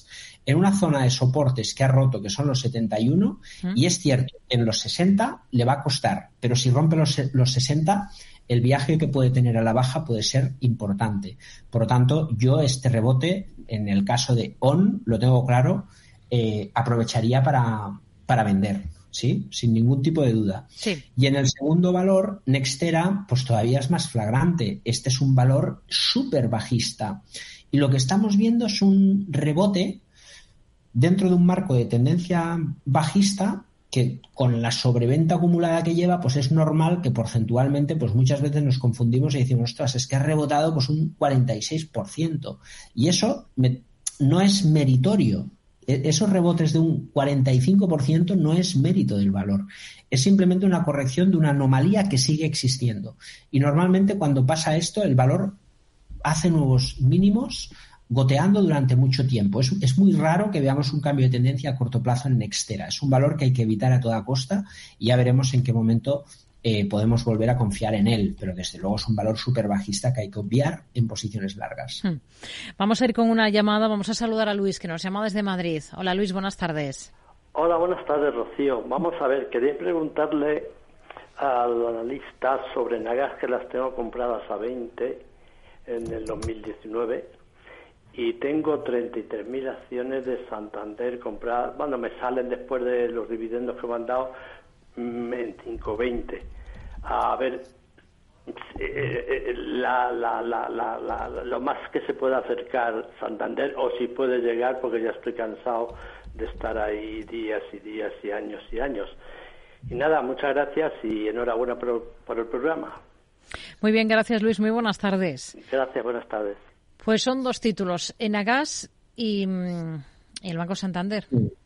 en una zona de soportes que ha roto, que son los setenta y uno, ¿Mm? y es cierto, en los sesenta le va a costar, pero si rompe los, los sesenta, el viaje que puede tener a la baja puede ser importante. Por lo tanto, yo este rebote, en el caso de O N, lo tengo claro, eh, aprovecharía para, para vender, ¿sí? Sin ningún tipo de duda. Sí. Y en el segundo valor, Nextera, pues todavía es más flagrante. Este es un valor súper bajista. Y lo que estamos viendo es un rebote dentro de un marco de tendencia bajista que con la sobreventa acumulada que lleva, pues es normal que porcentualmente pues muchas veces nos confundimos y decimos, ostras, es que ha rebotado pues un cuarenta y seis por ciento. Y eso me, no es meritorio. Esos rebotes de un cuarenta y cinco por ciento no es mérito del valor. Es simplemente una corrección de una anomalía que sigue existiendo. Y normalmente cuando pasa esto, el valor hace nuevos mínimos goteando durante mucho tiempo. Es, es muy raro que veamos un cambio de tendencia a corto plazo en Nextera. Es un valor que hay que evitar a toda costa y ya veremos en qué momento eh, podemos volver a confiar en él. Pero desde luego es un valor súper bajista que hay que obviar en posiciones largas. Hmm. Vamos a ir con una llamada. Vamos a saludar a Luis, que nos llama desde Madrid. Hola Luis, buenas tardes. Hola, buenas tardes, Rocío. Vamos a ver, quería preguntarle al analista sobre Nagas, que las tengo compradas a veinte en el dos mil diecinueve. Y tengo treinta y tres mil acciones de Santander compradas. Bueno, me salen después de los dividendos que me han dado en cinco veinte. A ver, la, la, la, la, la, lo más que se pueda acercar Santander, o si puede llegar, porque ya estoy cansado de estar ahí días y días y años y años. Y nada, muchas gracias y enhorabuena por, por el programa. Muy bien, gracias Luis. Muy buenas tardes. Gracias, buenas tardes. Pues son dos títulos, Enagas y, y el Banco Santander.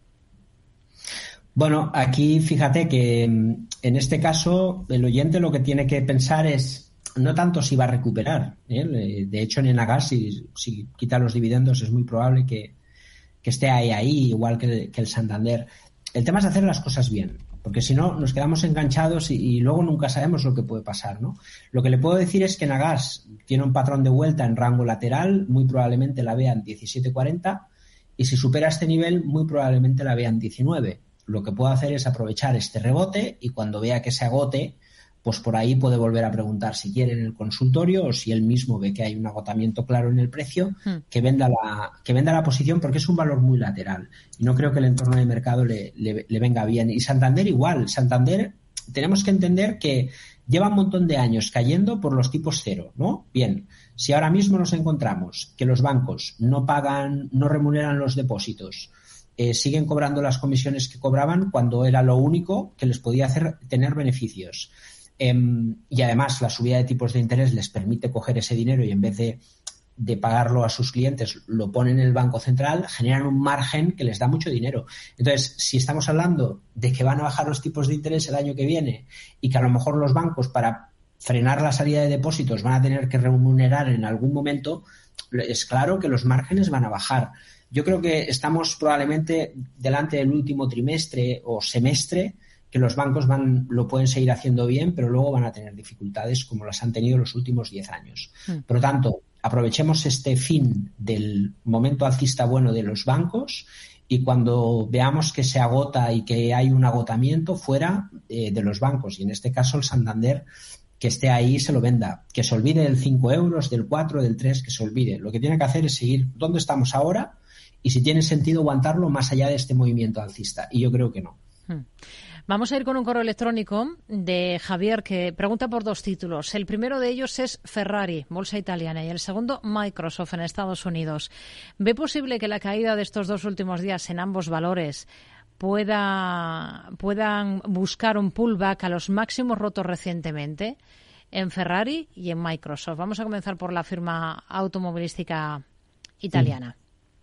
Bueno, aquí fíjate que en este caso el oyente lo que tiene que pensar es no tanto si va a recuperar. ¿eh? De hecho, en Enagas, si, si quita los dividendos, es muy probable que, que esté ahí, ahí igual que, que el Santander. El tema es hacer las cosas bien, porque si no nos quedamos enganchados y, y luego nunca sabemos lo que puede pasar, ¿no? Lo que le puedo decir es que Nagas tiene un patrón de vuelta en rango lateral, muy probablemente la vean diecisiete cuarenta, y si supera este nivel, muy probablemente la vean diecinueve. Lo que puedo hacer es aprovechar este rebote y cuando vea que se agote, pues por ahí puede volver a preguntar si quiere en el consultorio o si él mismo ve que hay un agotamiento claro en el precio, hmm. que venda la que venda la posición, porque es un valor muy lateral y no creo que el entorno de mercado le, le, le venga bien. Y Santander igual. Santander tenemos que entender que lleva un montón de años cayendo por los tipos cero, ¿no? Bien, si ahora mismo nos encontramos que los bancos no pagan, no remuneran los depósitos, eh, siguen cobrando las comisiones que cobraban cuando era lo único que les podía hacer tener beneficios. Eh, y además la subida de tipos de interés les permite coger ese dinero y en vez de, de pagarlo a sus clientes lo ponen en el Banco Central, generan un margen que les da mucho dinero. Entonces, si estamos hablando de que van a bajar los tipos de interés el año que viene y que a lo mejor los bancos para frenar la salida de depósitos van a tener que remunerar en algún momento, es claro que los márgenes van a bajar. Yo creo que estamos probablemente delante del último trimestre o semestre que los bancos van lo pueden seguir haciendo bien, pero luego van a tener dificultades como las han tenido los últimos diez años. Mm. Por lo tanto, aprovechemos este fin del momento alcista bueno de los bancos y cuando veamos que se agota y que hay un agotamiento fuera eh, de los bancos, y en este caso el Santander, que esté ahí y se lo venda, que se olvide del cinco euros, del cuatro, del tres, que se olvide. Lo que tiene que hacer es seguir donde estamos ahora y si tiene sentido aguantarlo más allá de este movimiento alcista, y yo creo que no. Mm. Vamos a ir con un correo electrónico de Javier que pregunta por dos títulos. El primero de ellos es Ferrari, bolsa italiana, y el segundo Microsoft en Estados Unidos. ¿Ve posible que la caída de estos dos últimos días en ambos valores pueda puedan buscar un pullback a los máximos rotos recientemente en Ferrari y en Microsoft? Vamos a comenzar por la firma automovilística italiana. Sí.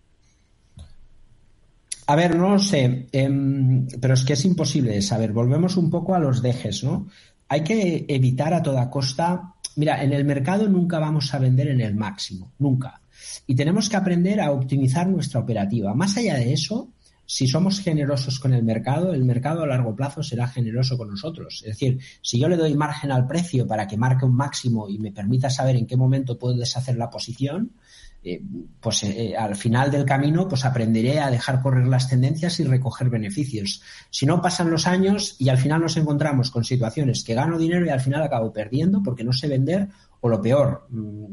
A ver, no lo sé, eh, pero es que es imposible de saber. Volvemos un poco a los dejes, ¿no? Hay que evitar a toda costa. Mira, en el mercado nunca vamos a vender en el máximo, nunca. Y tenemos que aprender a optimizar nuestra operativa. Más allá de eso, si somos generosos con el mercado, el mercado a largo plazo será generoso con nosotros. Es decir, si yo le doy margen al precio para que marque un máximo y me permita saber en qué momento puedo deshacer la posición, eh, pues eh, al final del camino pues aprenderé a dejar correr las tendencias y recoger beneficios. Si no, pasan los años y al final nos encontramos con situaciones que gano dinero y al final acabo perdiendo porque no sé vender, o lo peor,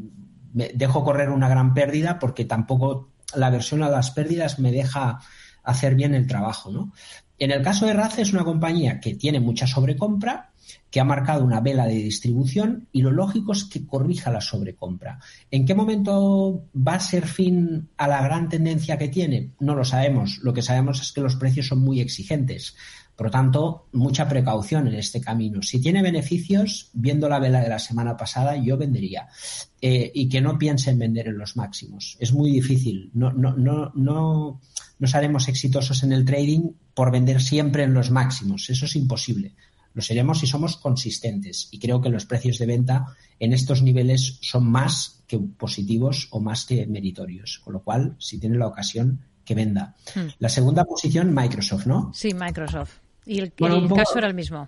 me dejo correr una gran pérdida porque tampoco la aversión a las pérdidas me deja hacer bien el trabajo, ¿no? En el caso de RACE es una compañía que tiene mucha sobrecompra, que ha marcado una vela de distribución y lo lógico es que corrija la sobrecompra. ¿En qué momento va a ser fin a la gran tendencia que tiene? No lo sabemos. Lo que sabemos es que los precios son muy exigentes. Por lo tanto, mucha precaución en este camino. Si tiene beneficios, viendo la vela de la semana pasada, yo vendería. Eh, y que no piense en vender en los máximos. Es muy difícil. No, no, no, no nos haremos exitosos en el trading por vender siempre en los máximos. Eso es imposible. Lo seremos si somos consistentes y creo que los precios de venta en estos niveles son más que positivos o más que meritorios, con lo cual, si tiene la ocasión, que venda. Hmm. La segunda posición, Microsoft, ¿no? Sí, Microsoft. Y el, bueno, el poco, caso era el mismo.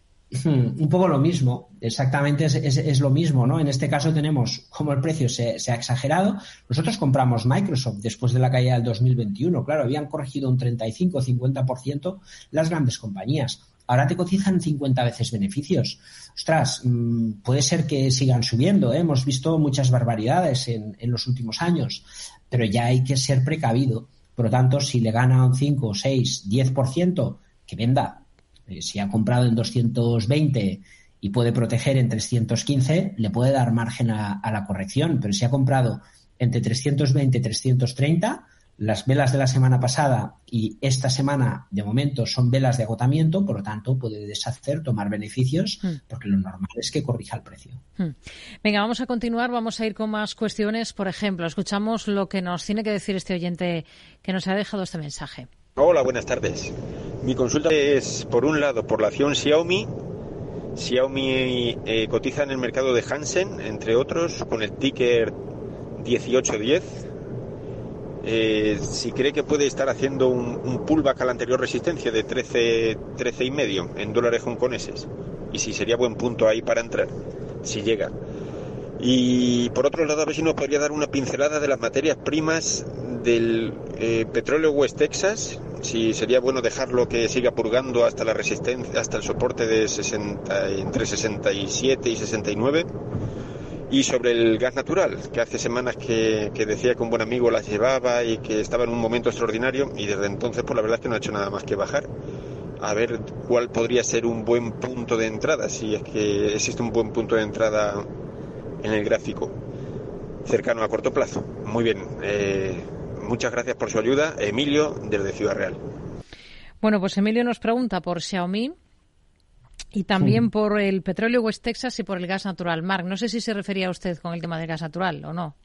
Un poco lo mismo, exactamente es, es, es lo mismo, ¿no? En este caso tenemos como el precio se, se ha exagerado. Nosotros compramos Microsoft después de la caída del dos mil veintiuno. Claro, habían corregido un treinta y cinco a cincuenta por ciento las grandes compañías. Ahora te cotizan cincuenta veces beneficios. Ostras, mmm, puede ser que sigan subiendo, ¿eh? Hemos visto muchas barbaridades en, en los últimos años, pero ya hay que ser precavido. Por lo tanto, si le gana un cinco, seis, diez por ciento, que venda. Eh, si ha comprado en doscientos veinte y puede proteger en trescientos quince, le puede dar margen a, a la corrección. Pero si ha comprado entre trescientos veinte y trescientos treinta, las velas de la semana pasada y esta semana, de momento, son velas de agotamiento, por lo tanto, puede deshacer, tomar beneficios, porque lo normal es que corrija el precio. Venga, vamos a continuar, vamos a ir con más cuestiones. Por ejemplo, escuchamos lo que nos tiene que decir este oyente que nos ha dejado este mensaje. Hola, buenas tardes. Mi consulta es, por un lado, por la acción Xiaomi. Xiaomi eh, cotiza en el mercado de Hansen, entre otros, con el ticker dieciocho diez. Eh, si cree que puede estar haciendo un, un pullback a la anterior resistencia de trece, trece y medio en dólares hongkoneses, y si sería buen punto ahí para entrar, si llega. Y por otro lado, a ver si nos podría dar una pincelada de las materias primas del eh, petróleo West Texas, si sería bueno dejarlo que siga purgando hasta la resistencia, hasta el soporte de sesenta, entre sesenta y siete y sesenta y nueve. Y sobre el gas natural, que hace semanas que, que decía que un buen amigo las llevaba y que estaba en un momento extraordinario, y desde entonces pues la verdad es que no ha hecho nada más que bajar. A ver cuál podría ser un buen punto de entrada, si es que existe un buen punto de entrada en el gráfico cercano a corto plazo. Muy bien, eh, muchas gracias por su ayuda. Emilio, desde Ciudad Real. Bueno, pues Emilio nos pregunta por Xiaomi y también sí. por el petróleo West Texas y por el gas natural. Marc, no sé si se refería usted con el tema del gas natural o no.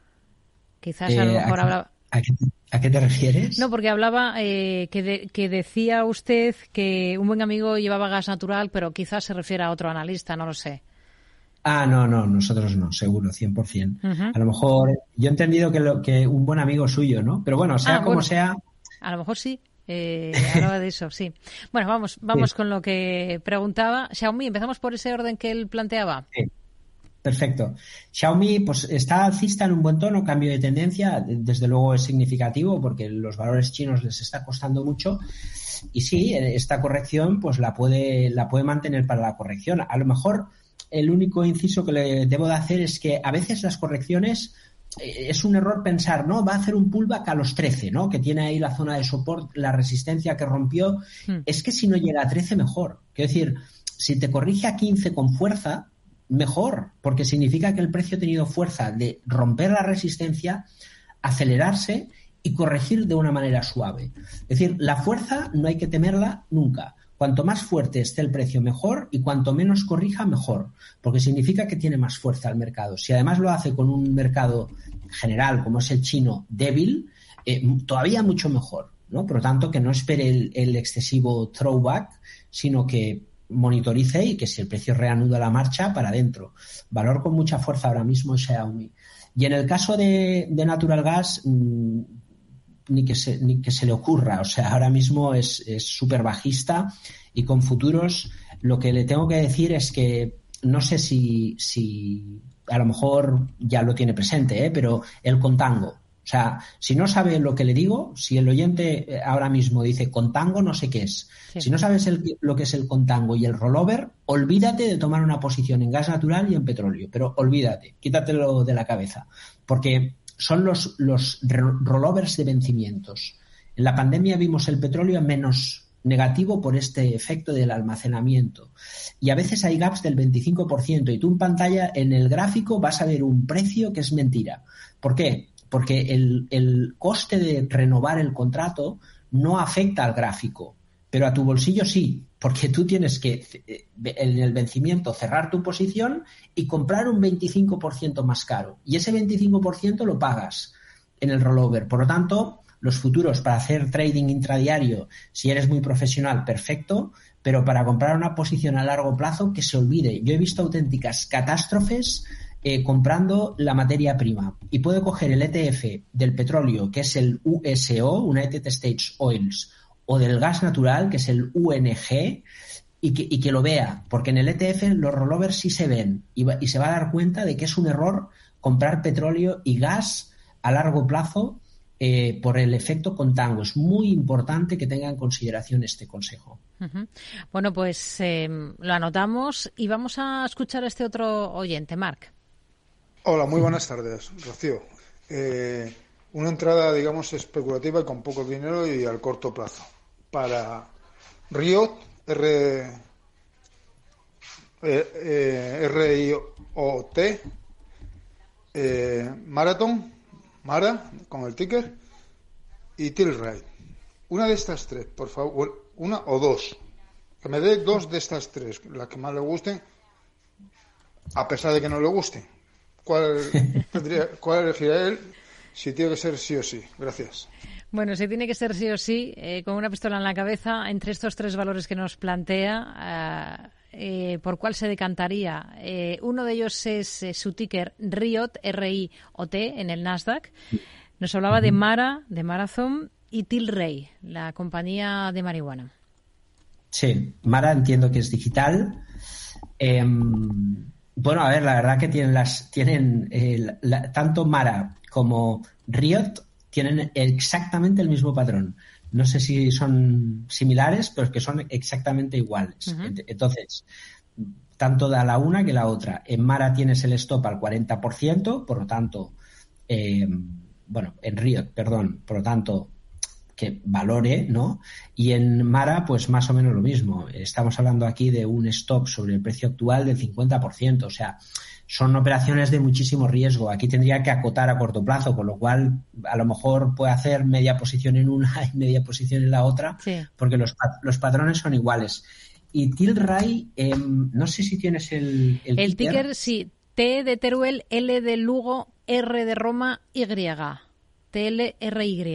Quizás eh, a lo mejor ¿a, hablaba... ¿a, qué, ¿A qué te refieres? No, porque hablaba eh, que, de, que decía usted que un buen amigo llevaba gas natural, pero quizás se refiere a otro analista, no lo sé. Ah, no, no, nosotros no, seguro, cien por ciento. Uh-huh. A lo mejor, yo he entendido que, lo, que un buen amigo suyo, ¿no? Pero bueno, sea ah, como bueno, sea... A lo mejor sí. Eh, hablaba de eso, sí. Bueno, vamos vamos sí. con lo que preguntaba Xiaomi. Empezamos por ese orden que él planteaba. Sí. Perfecto. Xiaomi pues está alcista en un buen tono, cambio de tendencia, desde luego es significativo porque los valores chinos les está costando mucho y sí, esta corrección pues la puede la puede mantener para la corrección. A lo mejor el único inciso que le debo de hacer es que a veces las correcciones es un error pensar, ¿no? Va a hacer un pullback a los trece, ¿no? Que tiene ahí la zona de soporte, la resistencia que rompió. Hmm. Es que si no llega a trece, mejor. Quiero decir, si te corrige a quince con fuerza, mejor, porque significa que el precio ha tenido fuerza de romper la resistencia, acelerarse y corregir de una manera suave. Es decir, la fuerza no hay que temerla nunca. Cuanto más fuerte esté el precio, mejor, y cuanto menos corrija, mejor, porque significa que tiene más fuerza el mercado. Si además lo hace con un mercado general, como es el chino, débil, eh, todavía mucho mejor, ¿no? Por lo tanto, que no espere el, el excesivo throwback, sino que monitorice y que si el precio reanuda la marcha, para adentro. Valor con mucha fuerza ahora mismo Xiaomi. Y en el caso de, de Natural Gas, mmm, ni que se ni que se le ocurra, o sea, ahora mismo es es súper bajista y con futuros lo que le tengo que decir es que no sé si, si a lo mejor ya lo tiene presente, ¿eh? Pero el contango. O sea, si no sabe lo que le digo, si el oyente ahora mismo dice contango, no sé qué es. Sí. Si no sabes el, lo que es el contango y el rollover, olvídate de tomar una posición en gas natural y en petróleo. Pero olvídate, quítatelo de la cabeza. Porque son los, los rollovers de vencimientos. En la pandemia vimos el petróleo menos negativo por este efecto del almacenamiento. Y a veces hay gaps del veinticinco por ciento y tú en pantalla, en el gráfico, vas a ver un precio que es mentira. ¿Por qué? Porque el, el coste de renovar el contrato no afecta al gráfico, pero a tu bolsillo sí, porque tú tienes que, en el vencimiento, cerrar tu posición y comprar un veinticinco por ciento más caro. Y ese veinticinco por ciento lo pagas en el rollover. Por lo tanto, los futuros para hacer trading intradiario, si eres muy profesional, perfecto, pero para comprar una posición a largo plazo, que se olvide. Yo he visto auténticas catástrofes Eh, comprando la materia prima y puede coger el E T F del petróleo, que es el U S O, United States Oils, o del gas natural, que es el U N G, y que, y que lo vea, porque en el E T F los rollovers sí se ven y, va, y se va a dar cuenta de que es un error comprar petróleo y gas a largo plazo eh, por el efecto contango. Es muy importante que tenga en consideración este consejo. Uh-huh. Bueno, pues eh, lo anotamos y vamos a escuchar a este otro oyente, Marc. Hola, muy buenas tardes, Rocío. Eh, una entrada, digamos, especulativa y con poco dinero y al corto plazo. Para Riot, R, eh, eh, R I O T, eh, Marathon, Mara, con el ticker, y Tilray. Una de estas tres, por favor, una o dos. Que me dé dos de estas tres, las que más le gusten, a pesar de que no le gusten. ¿Cuál, tendría, ¿Cuál elegirá él si tiene que ser sí o sí? Gracias. Bueno, si tiene que ser sí o sí, eh, con una pistola en la cabeza, entre estos tres valores que nos plantea, eh, ¿por cuál se decantaría? Eh, uno de ellos es eh, su ticker Riot, R I O T, en el Nasdaq. Nos hablaba de Mara, de Marathon, y Tilray, la compañía de marihuana. Sí, Mara entiendo que es digital. Eh, Bueno, a ver, la verdad que tienen las tienen eh, la, la, tanto Mara como Riot tienen exactamente el mismo patrón. No sé si son similares, pero es que son exactamente iguales. Uh-huh. Entonces, tanto da la una que la otra. En Mara tienes el stop al cuarenta por ciento, por lo tanto, eh, bueno, en Riot, perdón, por lo tanto, que valore, ¿no? Y en Mara, pues más o menos lo mismo. Estamos hablando aquí de un stop sobre el precio actual del cincuenta por ciento. O sea, son operaciones de muchísimo riesgo. Aquí tendría que acotar a corto plazo, con lo cual a lo mejor puede hacer media posición en una y media posición en la otra, sí, porque los, los patrones son iguales. Y Tilray, eh, no sé si tienes el... El, el ticker, ticker, sí. T de Teruel, L de Lugo, R de Roma, Y. T L R Y.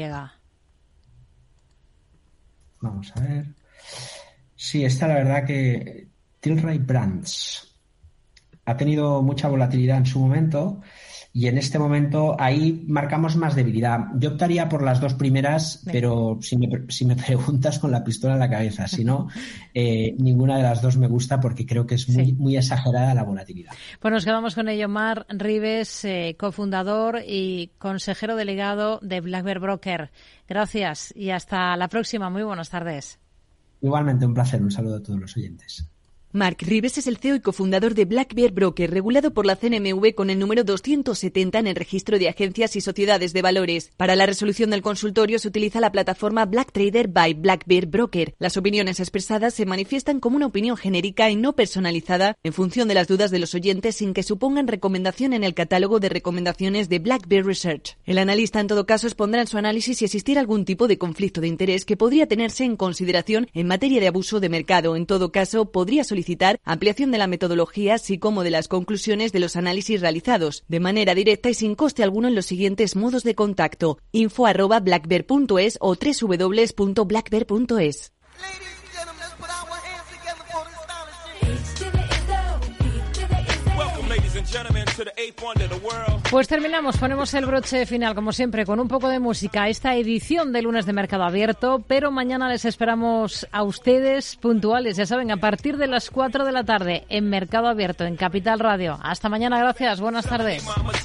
Vamos a ver. Sí, esta la verdad que Tilray Brands ha tenido mucha volatilidad en su momento y en este momento ahí marcamos más debilidad. Yo optaría por las dos primeras, Venga. pero si me, si me preguntas con la pistola en la cabeza, si no, eh, ninguna de las dos me gusta porque creo que es muy, sí. muy exagerada la volatilidad. Pues nos quedamos con ello. Mar Ribes, eh, cofundador y consejero delegado de Black Bear Broker. Gracias y hasta la próxima. Muy buenas tardes. Igualmente, un placer. Un saludo a todos los oyentes. Marc Ribes es el C E O y cofundador de Black Bear Broker, regulado por la C N M V con el número doscientos setenta en el registro de agencias y sociedades de valores. Para la resolución del consultorio se utiliza la plataforma Black Trader by Black Bear Broker. Las opiniones expresadas se manifiestan como una opinión genérica y no personalizada en función de las dudas de los oyentes sin que supongan recomendación en el catálogo de recomendaciones de Black Bear Research. El analista en todo caso expondrá en su análisis si existiera algún tipo de conflicto de interés que podría tenerse en consideración en materia de abuso de mercado. En todo caso, podría solicitar solicitar ampliación de la metodología así como de las conclusiones de los análisis realizados, de manera directa y sin coste alguno en los siguientes modos de contacto: info arroba blackbear punto es o doble u doble u doble u punto blackbear punto es. Pues terminamos, ponemos el broche final, como siempre, con un poco de música. Esta edición de lunes de Mercado Abierto, pero mañana les esperamos a ustedes puntuales, ya saben, a partir de las cuatro de la tarde en Mercado Abierto, en Capital Radio. Hasta mañana, gracias, buenas tardes.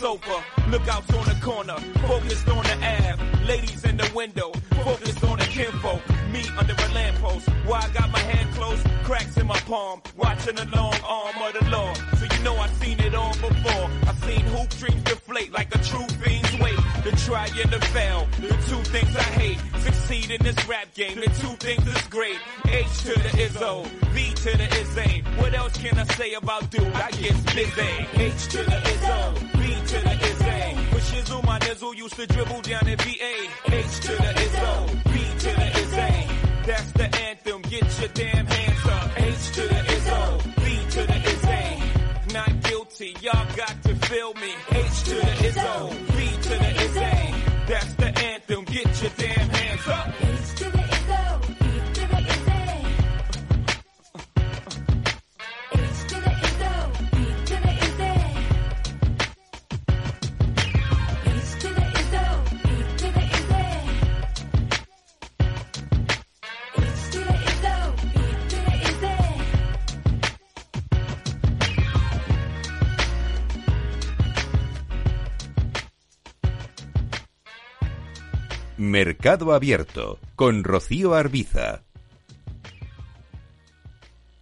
Me under a lamppost, while I got my hand closed, cracks in my palm, watching the long arm of the law. So you know I've seen it all before. I've seen hoop dreams deflate like a true fiend's weight. To try and to fail, the two things I hate. Succeed in this rap game, the two things is great. H to the Izzo, B to the Izane. What else can I say about dude? I get busy. H to the Izzo, B to the Izane. With Shizzle, my nizzle used to dribble down in V A. H to the Izzo, B to the Izane. That's the anthem, get your damn hands up. H to the Izzo, B to the Izane. Not guilty, y'all got to feel me. H to the Izzo, B to the Izane. That's the anthem, get your damn hands up. H to the Izzo, B to the Izane. H to the Izzo, B to the Izane. H to the Izzo, B to the Izane. Mercado Abierto con Rocío Arbiza.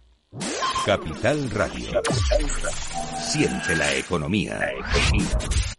Capital Radio. Siente la economía.